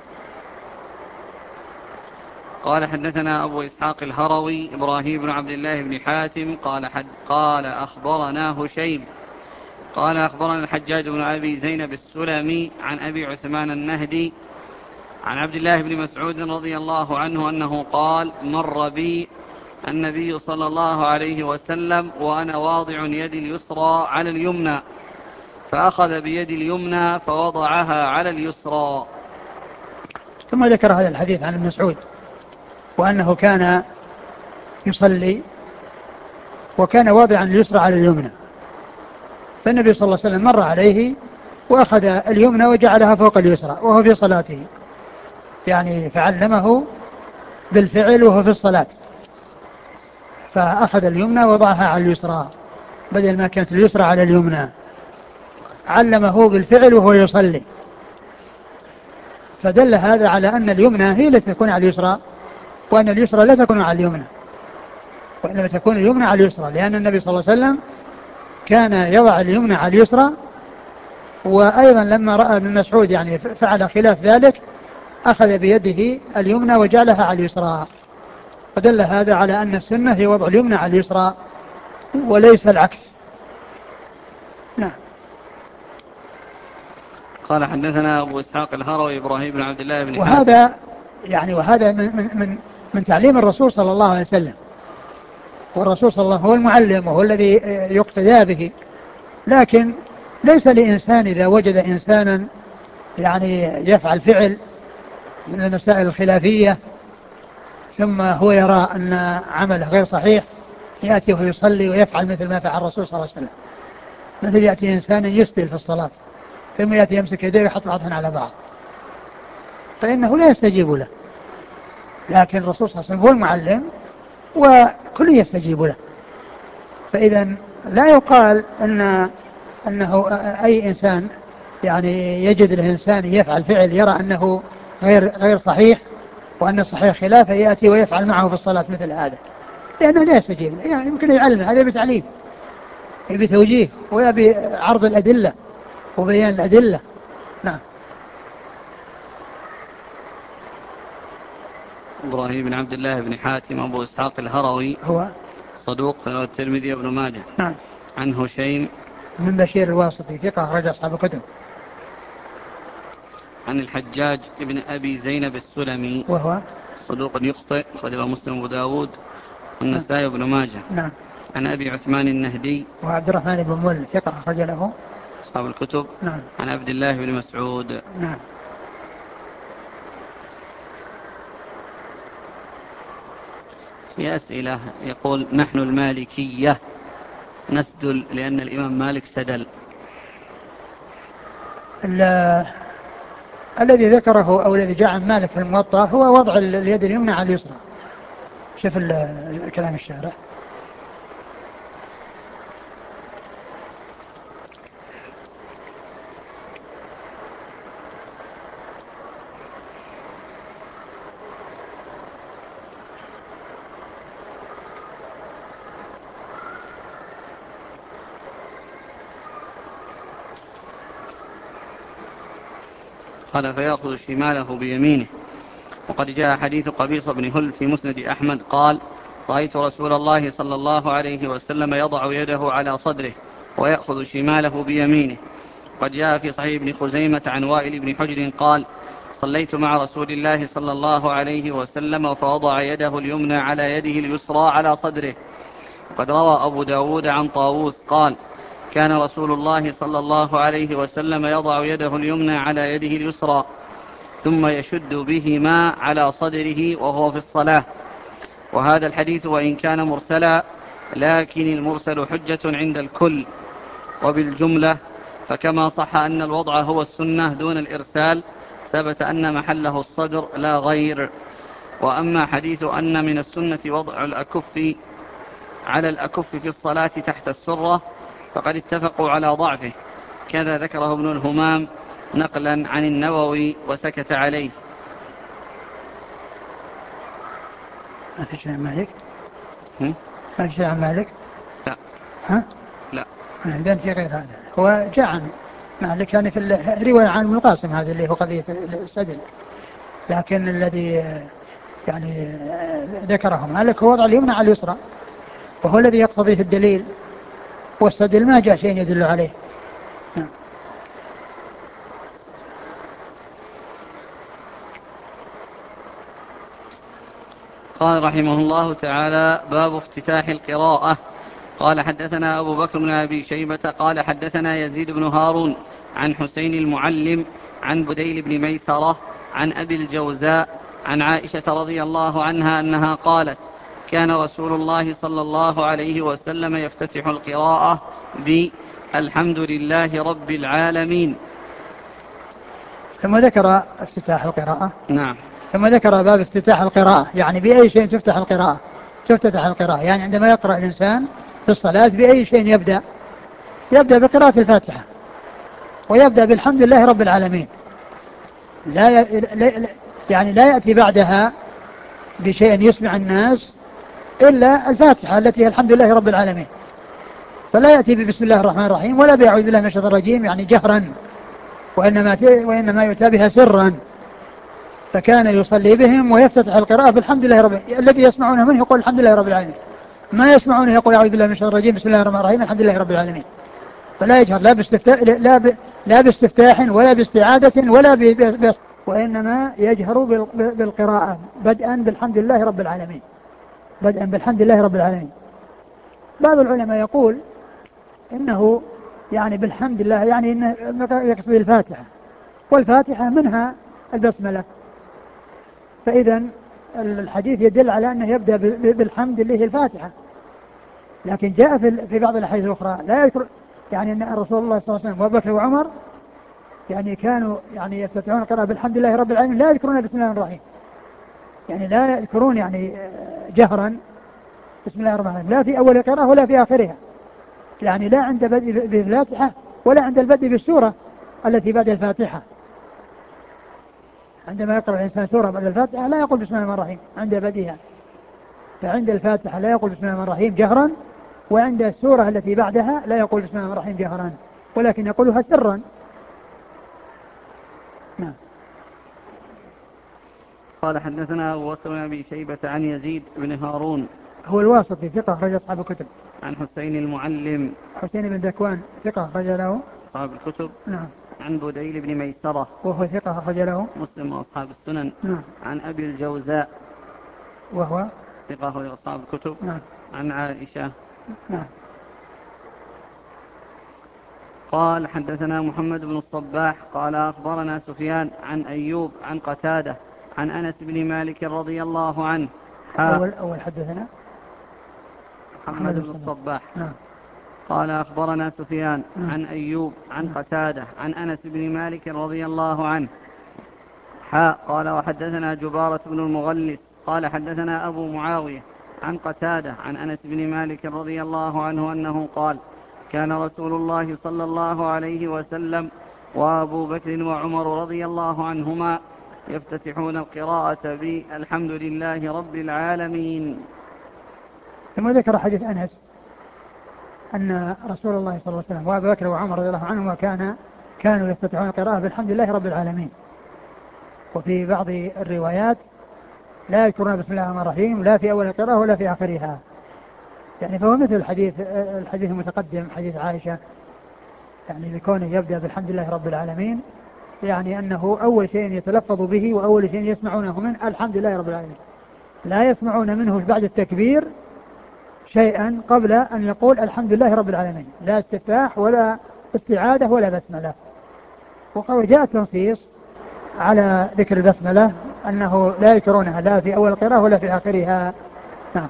قال حدثنا أبو إسحاق الهروي إبراهيم بن عبد الله بن حاتم قال حد قال أخبرنا هشيم قال أخبرنا الحجاج بن أبي زينب السلمي عن أبي عثمان النهدي عن عبد الله بن مسعود رضي الله عنه أنه قال: مر بي النبي صلى الله عليه وسلم وأنا واضع يدي اليسرى على اليمنى فأخذ بيدي اليمنى فوضعها على اليسرى. ثم ذكر هذا الحديث عن ابن مسعود وأنه كان يصلي وكان واضعا اليسرى على اليمنى، فالنبي صلى الله عليه وسلم مر عليه وأخذ اليمنى وجعلها فوق اليسرى وهو في صلاته، يعني فعلمه بالفعل وهو في الصلاة، فأخذ اليمنى وضعها على اليسرى بدل ما كانت اليسرى على اليمنى، علمه بالفعل وهو يصلي، فدل هذا على أن اليمنى هي التي تكون على اليسرى وأن اليسرى لا تكون على اليمنى، وإنما تكون اليمنى على اليسرى، لأن النبي صلى الله عليه وسلم كان يضع اليمنى على اليسرى، وأيضا لما رأى ابن مسعود يعني فعل خلاف ذلك أخذ بيده اليمنى وجعلها على اليسرى، فدل هذا على أن السنة هي وضع اليمنى على اليسرى وليس العكس. نعم. قال حدثنا أبو إسحاق الهروي إبراهيم بن عبد الله بن وهذا حاتم. يعني وهذا من, من, من, من تعليم الرسول صلى الله عليه وسلم، والرسول صلى الله عليه وسلم هو المعلم وهو الذي يقتدى به، لكن ليس لإنسان إذا وجد إنسانا يعني يفعل فعل من المسائل الخلافية ثم هو يرى أن عمله غير صحيح يأتي ويصلي ويفعل مثل ما فعل الرسول صلى الله عليه وسلم، مثل يأتي إنسان يسدل في الصلاة ثم يأتي يمسك يديه ويحط بعضهن على بعض، فإنه لا يستجيب له. لكن الرسول صلى الله عليه وسلم هو المعلم وكل يستجيب له. فإذا لا يقال أن أنه أي إنسان يعني يجد الإنسان يفعل فعل يرى أنه غير غير صحيح وأن الصحيح خلافه يأتي ويفعل معه في الصلاة مثل هذا، لأنه لا يستجيب. يعني يمكن يعلم، هذا بتعليم، يبي توجيه ويبي عرض الأدلة وبيان الأدلة. نعم. إبراهيم بن عبد الله بن حاتم أبو إسحاق الهروي هو صدوق الترمذي وابن ماجه. نعم. عن هشيم من بشير الواسطي ثقة رجع أصحاب الكتب. عن الحجاج ابن أبي زينب السلمي وهو صدوق يخطئ، خرجه مسلم وأبو داود والنسائي وابن ماجه. نعم. عن أبي عثمان النهدي وعبد الرحمن بن مول ثقة أخرج له أصحاب الكتب. نعم. عن عبد الله بن مسعود. نعم. في أسئلة يقول: نحن المالكية نسدل لأن الإمام مالك سدل. الذي ذكره أو الذي جاء عن مالك في الموطأ هو وضع اليد اليمنى على اليسرى. شوف كلام الشارع. قال: فيأخذ شماله بيمينه. وقد جاء حديث قبيصة بن هل في مسند أحمد قال: رأيت رسول الله صلى الله عليه وسلم يضع يده على صدره ويأخذ شماله بيمينه. قد جاء في صحيح ابن خزيمة عن وائل بن حجر قال: صليت مع رسول الله صلى الله عليه وسلم فوضع يده اليمنى على يده اليسرى على صدره. وقد روى أبو داود عن طاووس قال: كان رسول الله صلى الله عليه وسلم يضع يده اليمنى على يده اليسرى ثم يشد بهما على صدره وهو في الصلاة. وهذا الحديث وإن كان مرسلا لكن المرسل حجة عند الكل. وبالجملة فكما صح أن الوضع هو السنة دون الإرسال ثبت أن محله الصدر لا غير. وأما حديث أن من السنة وضع الأكف على الأكف في الصلاة تحت السرة فقد اتفقوا على ضعفه، كذا ذكره ابن الهمام نقلا عن النووي وسكت عليه. ما في شيء عن مالك؟ هم؟ ما في شيء عن مالك؟ لا. ها؟ لا. إذن في غير هذا. هو جاء عن مالك كان في الرواية عن ابن القاسم هذا اللي هو قضية السدل، لكن الذي يعني ذكره مالك هو وضع اليمنى على اليسرى وهو الذي يقتضيه الدليل، والسدل ما جاء شيء يدل عليه. نعم. قال رحمه الله تعالى: باب افتتاح القراءة. قال: حدثنا أبو بكر بن أبي شيبة قال حدثنا يزيد بن هارون عن حسين المعلم عن بديل بن ميسرة عن أبي الجوزاء عن عائشة رضي الله عنها أنها قالت: كان رسول الله صلى الله عليه وسلم يفتتح القراءة بالحمد لله رب العالمين. ثم ذكر افتتاح القراءة. نعم. ثم ذكر باب افتتاح القراءة، يعني بأي شيء تفتح القراءة تفتتح القراءة، يعني عندما يقرأ الإنسان في الصلاة بأي شيء يبدأ يبدأ بقراءة الفاتحة ويبدأ بالحمد لله رب العالمين، لا ي... يعني لا يأتي بعدها بشيء يسمع الناس إلا الفاتحة التي هي الحمد لله رب العالمين، فلا يأتي ببسم الله الرحمن الرحيم ولا بأعوذ بالله من الشيطان الرجيم يعني جهرا، وإنما وإنما يؤتى بها سرا. فكان يصلي بهم ويفتتح القراءة بالحمد لله رب العالمين، الذي يسمعونه منه يقول الحمد لله رب العالمين، ما يسمعونه يقول أعوذ بالله من الشيطان الرجيم بسم الله الرحمن الرحيم الحمد لله رب العالمين. فلا يجهر لا باستفتاح لا ب... لا باستفتاح ولا باستعادة ولا ب... ب... وإنما يجهر بال... بالقراءة بدءا بالحمد لله رب العالمين بدءا بالحمد لله رب العالمين. بعض العلماء يقول إنه يعني بالحمد لله يعني إنه يقصد الفاتحة، والفاتحة منها البسملة، فإذا الحديث يدل على أنه يبدأ بالحمد اللي هي الفاتحة، لكن جاء في بعض الأحاديث الأخرى لا يذكر، يعني أن رسول الله صلى الله عليه وسلم وأبو بكر وعمر يعني كانوا يعني يفتتحون القراءة بالحمد لله رب العالمين لا يذكرون بسم الله الرحمن الرحيم، يعني لا يذكرون يعني جهرا بسم الله الرحمن الرحيم لا في أول القراءة ولا في آخرها، يعني لا عند بدء بالفاتحة ولا عند البدء بالسورة التي بعد الفاتحة. عندما يقرأ الإنسان سورة بعد الفاتحة لا يقول بسم الله الرحمن الرحيم عند بديها، فعند الفاتحة لا يقول بسم الله الرحمن الرحيم جهرا، وعند السورة التي بعدها لا يقول بسم الله الرحمن الرحيم جهرا ولكن يقولها سرا. نعم. قال حدثنا أبو بكر بن أبي شيبة عن يزيد بن هارون هو الواسطي ثقة أخرج أصحاب الكتب. عن حسين المعلم حسين بن ذكوان ثقة أخرج له أصحاب الكتب. نعم. عن بديل بن ميسرة وهو ثقة أخرج له مسلم وأصحاب السنن. نعم. عن أبي الجوزاء وهو ثقة أخرج أصحاب الكتب. نعم. عن عائشة. نعم. قال حدثنا محمد بن الصباح قال أخبرنا سفيان عن أيوب عن قتادة عن أنس بن مالك رضي الله عنه. أول أول حدثنا محمد بن الصباح نعم. قال أخبرنا سفيان نعم. عن أيوب عن نعم. قتادة عن أنس بن مالك رضي الله عنه. حاء قال وحدثنا جبارة بن المغلس قال حدثنا أبو معاوية عن قتادة عن أنس بن مالك رضي الله عنه أنه قال كان رسول الله صلى الله عليه وسلم وأبو بكر وعمر رضي الله عنهما يفتتحون القراءة بالحمد لله رب العالمين. ثم ذكر حديث أنس أن رسول الله صلى الله عليه وسلم وأبو بكر وعمر رضي الله عنهما كان كانوا يفتتحون القراءة بالحمد لله رب العالمين. وفي بعض الروايات لا يذكرون بسم الله الرحمن الرحيم لا في أول القراءة ولا في آخرها، يعني فهو مثل الحديث الحديث المتقدم حديث عائشة، يعني بكونه يبدأ بالحمد لله رب العالمين، يعني أنه أول شيء يتلفظ به وأول شيء يسمعونه منه الحمد لله رب العالمين، لا يسمعون منه بعد التكبير شيئا قبل أن يقول الحمد لله رب العالمين، لا استفتاح ولا استعادة ولا بسملة. وقد جاء التنصيص على ذكر البسملة أنه لا يذكرونها لا في أول القراءة ولا في آخرها. نعم.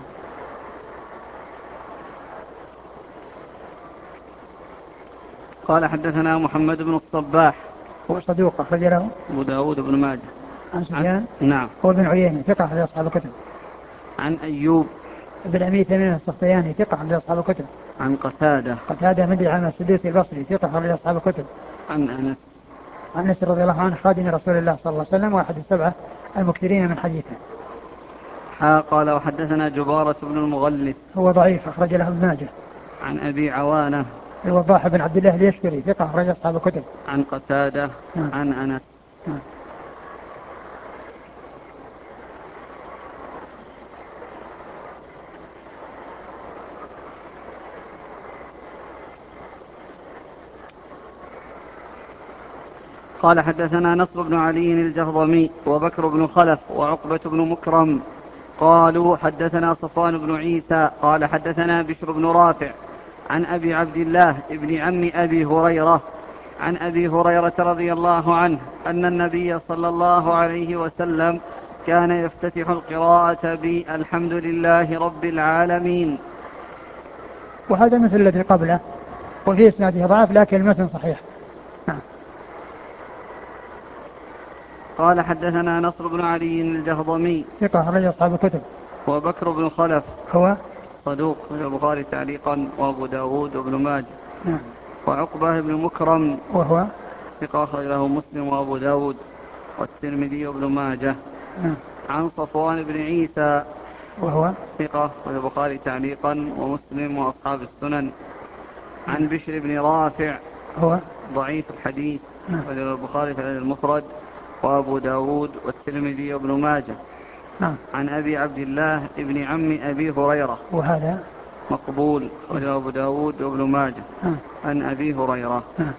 قال حدثنا محمد بن الصباح هو صدوق أخرج له أبو داود بن ماجه. عن سفيان نعم. هو بن عيينة ثقة أخرج أصحاب الكتب. عن أيوب بن أبي تميم السختياني ثقة أخرج أصحاب الكتب. عن قتادة قتادة بن دعامة السدوسي البصري ثقة أخرج أصحاب الكتب. عن أنس عن أنس رضي الله عنه خادم رسول الله صلى الله عليه وسلم واحد السبعة المكثرين من حديثه. قال وحدثنا جبارة بن المغلس هو ضعيف أخرج له ابن ماجه. عن أبي عوانة الوضاح بن عبد الله اليشكري ثقة أخرج أصحاب الكتب. عن قتادة نعم. عن أنس. نعم. قال حدثنا نصر بن علي الجهضمي وبكر بن خلف وعقبة بن مكرم قالوا حدثنا صفوان بن عيسى قال حدثنا بشر بن رافع عن أبي عبد الله ابن عم أبي هريرة عن أبي هريرة رضي الله عنه أن النبي صلى الله عليه وسلم كان يفتتح القراءة بالحمد لله رب العالمين. وهذا مثل الذي قبله وفي إسناده ضعف لكن المتن صحيح. نعم. قال حدثنا نصر بن علي الجهضمي ثقة أخرج أصحاب الكتب. وبكر بن خلف هو صدوق البخاري تعليقا وأبو داود وابن ماجه. نعم. وعقبة بن مكرم وهو ثقة أخرج له مسلم وأبو داود والترمذي وابن ماجه. نعم. عن صفوان بن عيسى وهو ثقة البخاري تعليقا ومسلم وأصحاب السنن. عن نعم. بشر بن رافع هو ضعيف الحديث نعم. البخاري في المفرد وأبو داود والترمذي وابن ماجه. نعم. عن أبي عبد الله ابن عم أبي هريرة وهذا مقبول وله أبو داود وابن ماجه. نعم. عن أبي هريرة. نعم.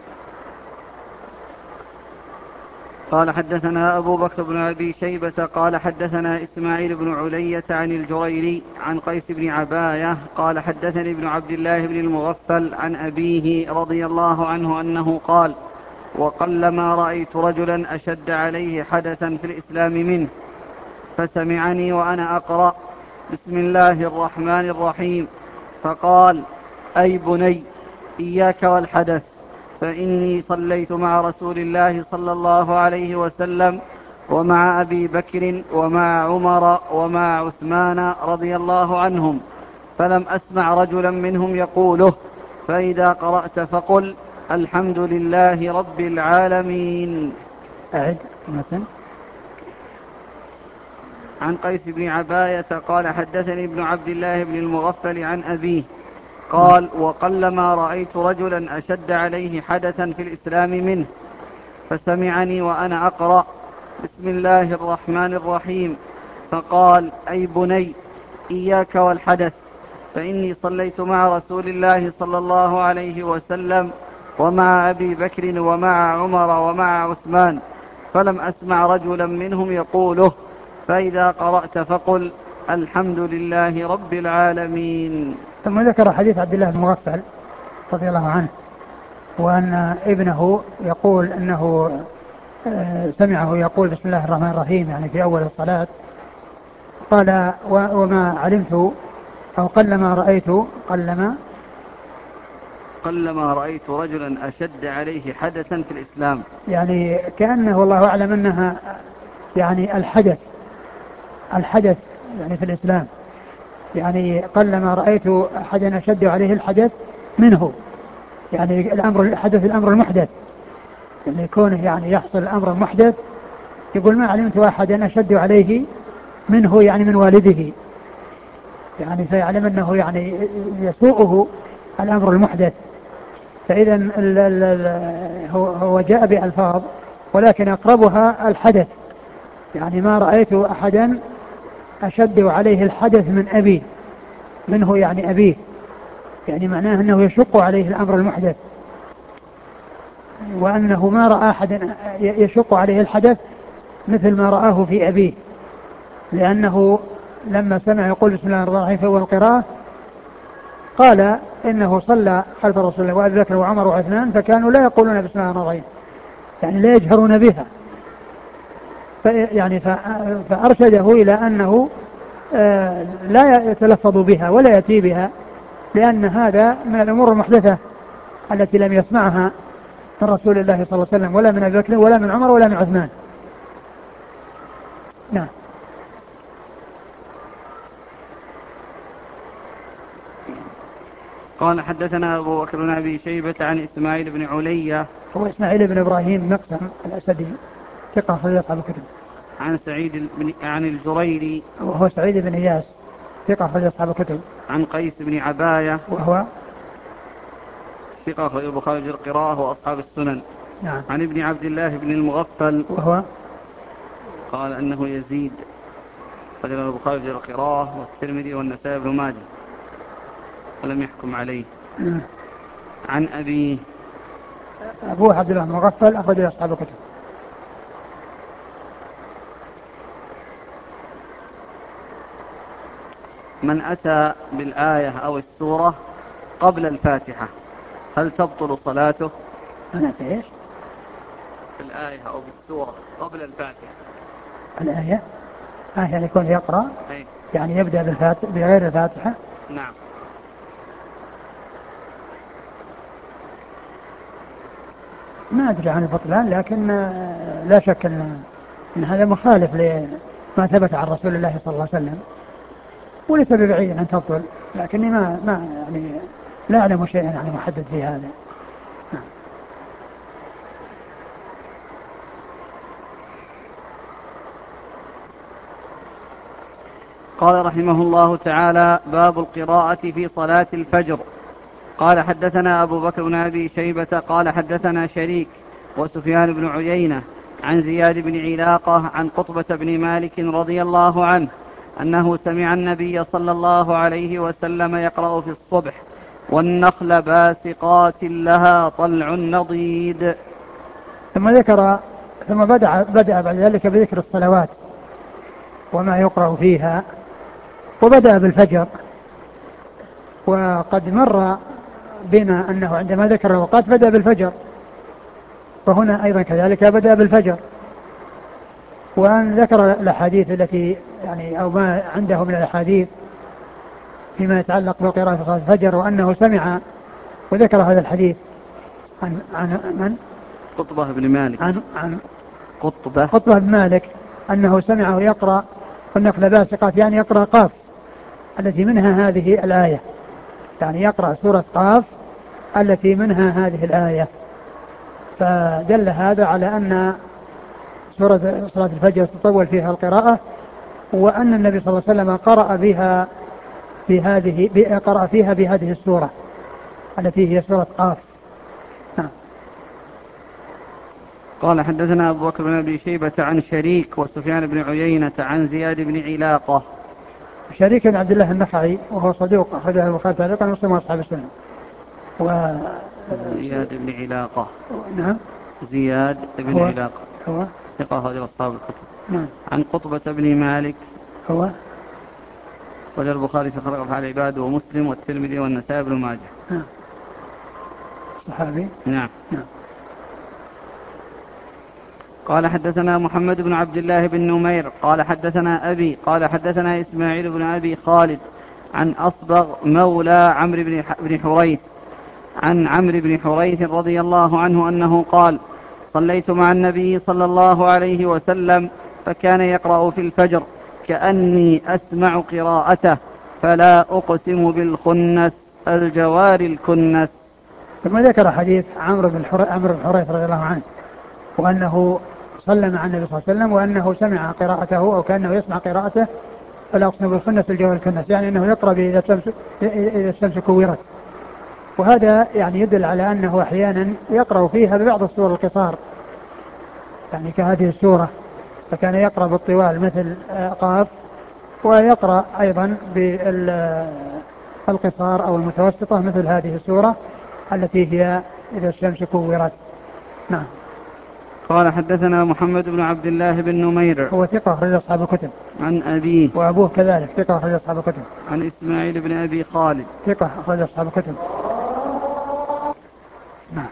قال حدثنا أبو بكر بن أبي شيبة قال حدثنا إسماعيل بن علية عن الجريري عن قيس بن عباية قال حدثني ابن عبد الله بن المغفل عن أبيه رضي الله عنه أنه قال وقلما رأيت رجلا أشد عليه حدثا في الإسلام منه فسمعني وأنا أقرأ بسم الله الرحمن الرحيم فقال: أي بني إياك والحدث، فإني صليت مع رسول الله صلى الله عليه وسلم ومع أبي بكر ومع عمر ومع عثمان رضي الله عنهم، فلم أسمع رجلا منهم يقوله، فإذا قرأت فقل الحمد لله رب العالمين. أعد مثلا. عن قيس بن عباية قال: حدثني ابن عبد الله بن المغفل عن أبيه قال: وقلما رأيت رجلا أشد عليه حدثا في الإسلام منه، فسمعني وأنا أقرأ بسم الله الرحمن الرحيم فقال: أي بني إياك والحدث، فإني صليت مع رسول الله صلى الله عليه وسلم ومع أبي بكر ومع عمر ومع عثمان، فلم أسمع رجلا منهم يقوله، فإذا قرأت فقل الحمد لله رب العالمين. ثم ذكر حديث عبد الله بن مغفل رضي الله عنه، وأن ابنه يقول أنه سمعه يقول بسم الله الرحمن الرحيم يعني في أول الصلاة. قال: وما علمت أو قلما رأيت قلما قلما رأيت رجلا أشد عليه حدثا في الإسلام، يعني كأنه والله أعلم أنها يعني الحدث الحدث يعني في الإسلام، يعني قلما رأيت أحدا أشد عليه الحدث منه، يعني الأمر الحدث الأمر المحدث، يعني كونه يعني يحصل الأمر المحدث، يقول ما علمت أحدا أشد عليه منه يعني من والده، يعني فيعلم أنه يعني يسوءه الأمر المحدث. فإذا ال ال ال هو, هو جاء بألفاظ ولكن أقربها الحدث، يعني ما رأيت أحدا أشد عليه الحدث من أبيه منه يعني أبيه، يعني معناه أنه يشق عليه الأمر المحدث، وأنه ما رأى أحدا يشق عليه الحدث مثل ما رآه في أبيه، لأنه لما سمع يقول بسم الله الرحمن الرحيم في أول القراءة قال إنه صلى خلف رسول الله وأبي بكر وعمر وعثمان فكانوا لا يقولون بسم الله الرحمن الرحيم، يعني لا يجهرون بها، يعني فأرشده إلى أنه لا يتلفظ بها ولا يأتي بها، لأن هذا من الأمور المحدثة التي لم يسمعها من رسول الله صلى الله عليه وسلم ولا من أبي بكر ولا من عمر ولا من عثمان. نعم. قال: حدثنا أبو بكر بن أبي شيبة عن إسماعيل بن علية، هو إسماعيل بن إبراهيم مقسم الأسدي ثقة أخرج أصحاب الكتب. عن سعيد بن عن الجريري وهو سعيد بن إياس ثقة أخرج أصحاب الكتب. عن قيس بن عباية وهو ثقة أخرج البخاري في القراءة وأصحاب السنن. نعم. عن ابن عبد الله بن المغفل وهو قال أنه يزيد، أخرج البخاري في القراءة والترمذي والنسائي بن ماجه ولم يحكم عليه. نعم. عن أبي أبوه عبد الله المغفل أخرج أصحاب الكتب. من أتى بالآية أو السورة قبل الفاتحة هل تبطل صلاته؟ من أتى إيش؟ بالآية أو بالسورة قبل الفاتحة. الآية آية يعني يكون يقرأ أي. يعني يبدأ بالفاتحة بغير الفاتحة. نعم. ما أدري عن البطلان، لكن لا شك أن, إن هذا مخالف لما ثبت عن رسول الله صلى الله عليه وسلم، وليس ببعيد أن تبطل، لكني ما ما يعني لا أعلم شيئا يعني محدد في هذا. قال رحمه الله تعالى: باب القراءة في صلاة الفجر. قال: حدثنا أبو بكر بن أبي شيبة قال حدثنا شريك وسفيان بن عيينة عن زياد بن علاقة عن قطبة بن مالك رضي الله عنه أنه سمع النبي صلى الله عليه وسلم يقرأ في الصبح: والنخل باسقات لها طلع نضيد. ثم ذكر ثم بدأ, بدأ بعد ذلك بذكر الصلوات وما يقرأ فيها، وبدأ بالفجر. وقد مر بنا أنه عندما ذكر الأوقات بدأ بالفجر، وهنا أيضا كذلك بدأ بالفجر. وأن ذكر الأحاديث التي يعني أو ما عنده من الأحاديث فيما يتعلق بقراءة صلاة الفجر، وأنه سمع وذكر هذا الحديث عن عن من؟ قطبة بن مالك. عن عن قطبة قطبة بن مالك أنه سمعه يقرأ والنخل باسقات، يعني يقرأ قاف التي منها هذه الآية، يعني يقرأ سورة قاف التي منها هذه الآية. فدل هذا على أن سورة صلاة الفجر تطول فيها القراءة، وأن النبي صلى الله عليه وسلم قرأ بها في هذه قرأ فيها بهذه السورة التي هي سورة قاف. نعم. قال حدثنا أبو بكر بن أبي شيبة عن شريك وسفيان بن عيينة عن زياد بن علاقة. شريك بن عبد الله النخعي وهو صدوق أخرجه البخاري تعليقا ومسلم وأصحاب السنن. و زياد بن علاقة. نعم. زياد بن هو علاقة هو ثقة أخرجه أصحاب الكتب. نعم. عن قطبة بن مالك هو وجاء البخاري في خلق أفعال العباد ومسلم والترمذي والنسائي بن ماجه. نعم. صحابي. نعم. نعم. قال حدثنا محمد بن عبد الله بن نمير قال حدثنا أبي قال حدثنا إسماعيل بن أبي خالد عن أصبغ مولى عمرو بن حريث عن عمرو بن حريث رضي الله عنه أنه قال: صليت مع النبي صلى الله عليه وسلم فكان يقرأ في الفجر كأني أسمع قراءته فلا أقسم بالخنس الجوار الكنس. ثم ذكر حديث عمرو بن حريث رضي الله عنه وأنه صلى مع النبي صلى الله عليه وسلم وأنه سمع قراءته أو كأنه يسمع قراءته فلا أقسم بالخنس الجوار الكنس، يعني أنه يقرأ إذا الشمس إذا الشمس كورت. وهذا يعني يدل على أنه أحيانا يقرأ فيها ببعض السور القصار، يعني كهذه السورة، فكان يقرأ بالطوال مثل قاف، ويقرأ أيضا بالقصار أو المتوسطة مثل هذه السورة التي هي إذا الشمس كورت. نعم. قال حدثنا محمد بن عبد الله بن نمير هو ثقة أخرج أصحاب الكتب. عن أبيه وأبوه كذلك ثقة أخرج أصحاب الكتب. عن إسماعيل بن أبي خالد ثقة أخرج أصحاب الكتب. نعم.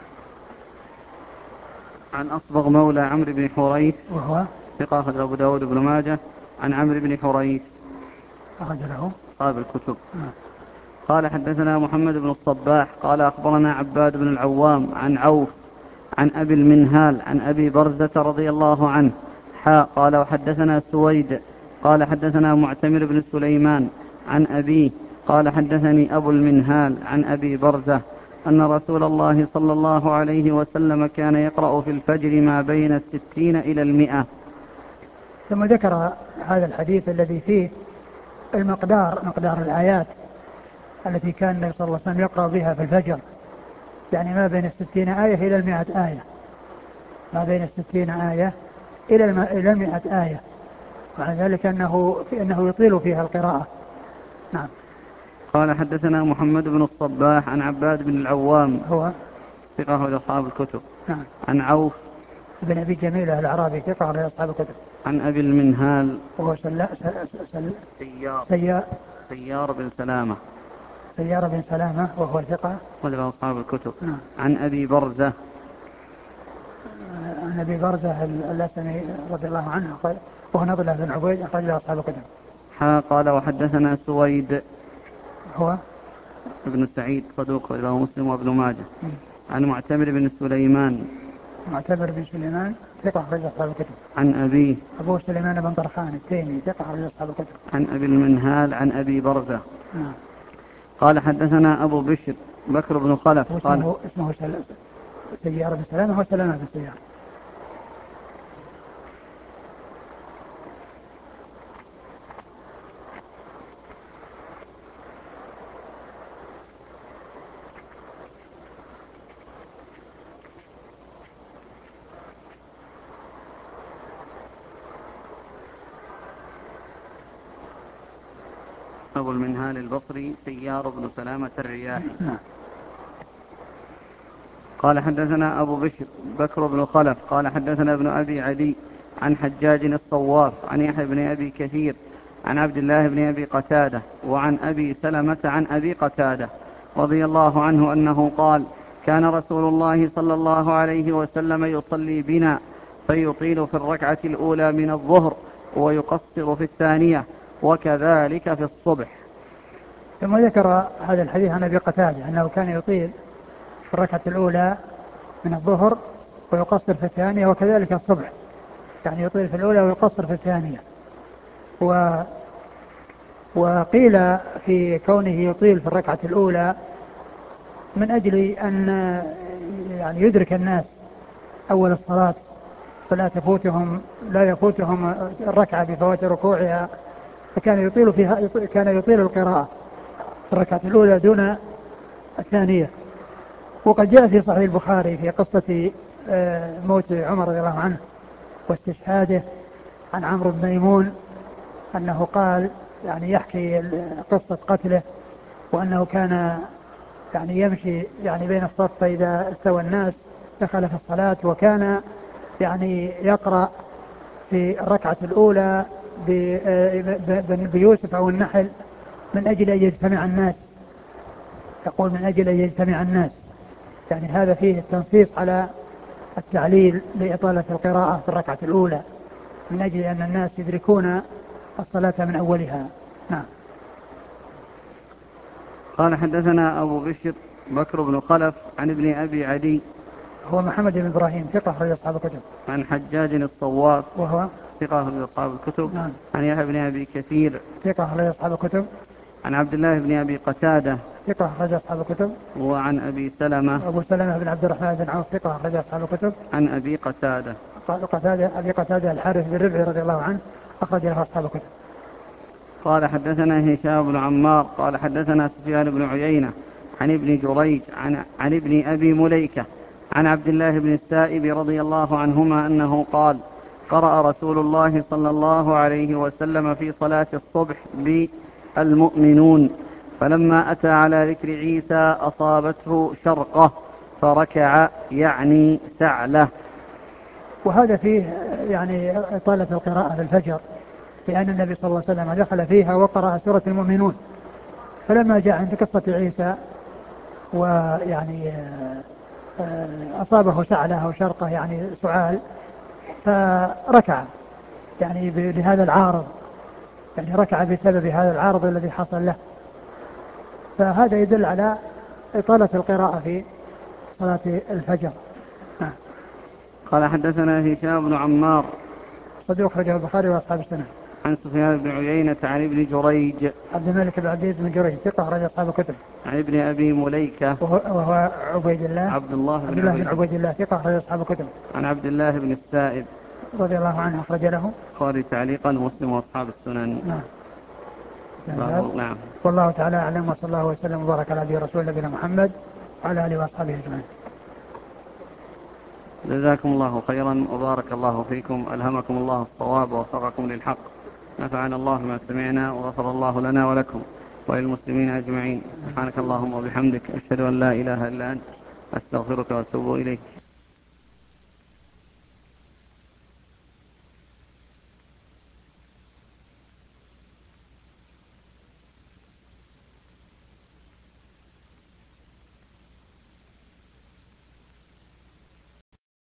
عن أصبغ مولى عمرو بن حريث وهو ثقة أخرج أبو داود بن ماجه عن عمرو بن حريث أخرج له أصحاب الكتب. نعم. قال حدثنا محمد بن الصباح قال أخبرنا عباد بن العوام عن عوف عن أبي المنهال عن أبي برزة رضي الله عنه حا قال وحدثنا سويد قال حدثنا معتمر بن سليمان عن أبيه قال حدثني أبو المنهال عن أبي برزة أن رسول الله صلى الله عليه وسلم كان يقرأ في الفجر ما بين الستين إلى المئة. ثم ذكر هذا الحديث الذي فيه المقدار مقدار الآيات التي كان النبي صلى الله عليه وسلم يقرأ بها في الفجر، يعني ما بين الستين آية إلى المئة آية، ما بين الستين آية إلى الم... إلى المئة آية، مع ذلك أنه أنه يطيل فيها القراءة. نعم. قال حدثنا محمد بن الصباح عن عباد بن العوام هو ثقة أخرج أصحاب الكتب. نعم. عن عوف بن أبي جميلة الأعرابي ثقة أخرج أصحاب الكتب. عن أبي المنهال وهو سلا... سل... سل... سيار سيار سيار بن سلامة سيار بن سلامة وهو ثقة أخرج أصحاب الكتب. نعم. عن أبي برزة عن أبي برزة الأسلمي رضي الله عنه وهو نضر بن عبيد أخرج له أصحاب الكتب. حا قال وحدثنا سويد هو ابن سعيد صدوق رواه مسلم وابن ماجه. م. عن معتمر بن سليمان معتمر بن سليمان ثقة أخرج أصحاب الكتب. عن أبيه أبو سليمان بن طرخان التيمي ثقة أخرج أصحاب الكتب. عن أبي المنهال عن أبي برزة نعم. قال حدثنا أبو بشر بكر بن خلف قال اسمه اسمه سيار بن سلامة هو سلامة بن سيار. أبو المنهال البصري سيار بن سلامة الرياحي. نعم. قال حدثنا أبو بشر بكر بن خلف قال حدثنا ابن أبي عدي عن حجاج الصواف عن يحيى بن أبي كثير عن عبد الله بن أبي قتادة وعن أبي سلمة عن أبي قتادة رضي الله عنه أنه قال: كان رسول الله صلى الله عليه وسلم يصلي بنا فيطيل في الركعة الأولى من الظهر ويقصر في الثانية، وكذلك في الصبح. ثم ذكر هذا الحديث عن أبي قتادة أنه كان يطيل في الركعة الأولى من الظهر ويقصر في الثانية، وكذلك الصبح، يعني يطيل في الأولى ويقصر في الثانية. و وقيل في كونه يطيل في الركعة الأولى من أجل أن يعني يدرك الناس أول الصلاة فلا تفوتهم لا يفوتهم الركعة بفوات ركوعها، فكان يطيل فيها كان يطيل القراءة في الركعة الأولى دون الثانية. وقد جاء في صحيح البخاري في قصة موت عمر رضي الله عنه واستشهاده عن عمرو بن ميمون أنه قال يعني يحكي قصة قتله، وأنه كان يعني يمشي يعني بين الصف فإذا استوى الناس دخل في الصلاة، وكان يعني يقرأ في الركعة الأولى بيوسف أو النحل من أجل أن يجتمع الناس، يقول من أجل أن يجتمع الناس، يعني هذا فيه التنصيص على التعليل لإطالة القراءة في الركعة الأولى من أجل أن الناس يدركون الصلاة من أولها. نعم. قال حدثنا أبو بشر بكر بن خلف عن ابن أبي عدي هو محمد بن إبراهيم ثقة أخرج أصحاب الكتب. عن حجاج الصواف وهو ثقة أخرج أصحاب الكتب. نعم. عن يحيى بن أبي كثير ثقة أخرج أصحاب الكتب. عن عبد الله بن أبي قتادة ثقة أخرج أصحاب الكتب. وعن أبي سلمة أبو سلمة بن عبد الرحمن بن عوف ثقة أخرج أصحاب الكتب. عن أبي قتادة قتادة أبي قتادة الحارث بن ربعي رضي الله عنه أخرج له أصحاب الكتب. قال حدثنا هشام بن عمار قال حدثنا سفيان بن عيينة عن ابن جريج عن, عن ابن أبي مليكة عن عبد الله بن السائب رضي الله عنهما أنه قال قرأ رسول الله صلى الله عليه وسلم في صلاة الصبح بالمؤمنون، فلما أتى على ذكر عيسى أصابته شرقة فركع يعني سعله. وهذا فيه يعني إطالة القراءة في الفجر، لأن النبي صلى الله عليه وسلم دخل فيها وقرأ سورة المؤمنون، فلما جاء عند قصة عيسى ويعني أصابه سعلة أو شرقة يعني سعال فركع يعني بهذا العارض، يعني ركع بسبب هذا العارض الذي حصل له، فهذا يدل على إطالة القراءة في صلاة الفجر. قال حدثنا هشام بن عمار صدوق أخرجه البخاري وأصحاب السنة. عن سفيان بن عيينة عن ابن جريج عبد الملك بن عبد العزيز بن جريج ثقة أخرج أصحاب الكتب. عن ابن أبي مليكة وهو, وهو عبيد الله عبد الله بن, عبد الله بن عبيد الله ثقة أخرج أصحاب الكتب. عن عبد الله بن السائب رضي الله عنه أخرج له البخاري تعليقا ومسلم وأصحاب السنن. نعم. نعم. والله تعالى أعلم، وصلى الله وسلم وبارك على نبينا رسول نبينا محمد وعلى آله وأصحابه أجمعين. جزاكم الله خيرا وبارك الله فيكم، ألهمكم الله الصواب ووفقكم للحق، نفعنا الله ما سمعنا وغفر الله لنا ولكم وللمسلمين أجمعين. سبحانك اللهم وبحمدك، أشهد أن لا إله إلا أنت، أستغفرك وأتوب إليك.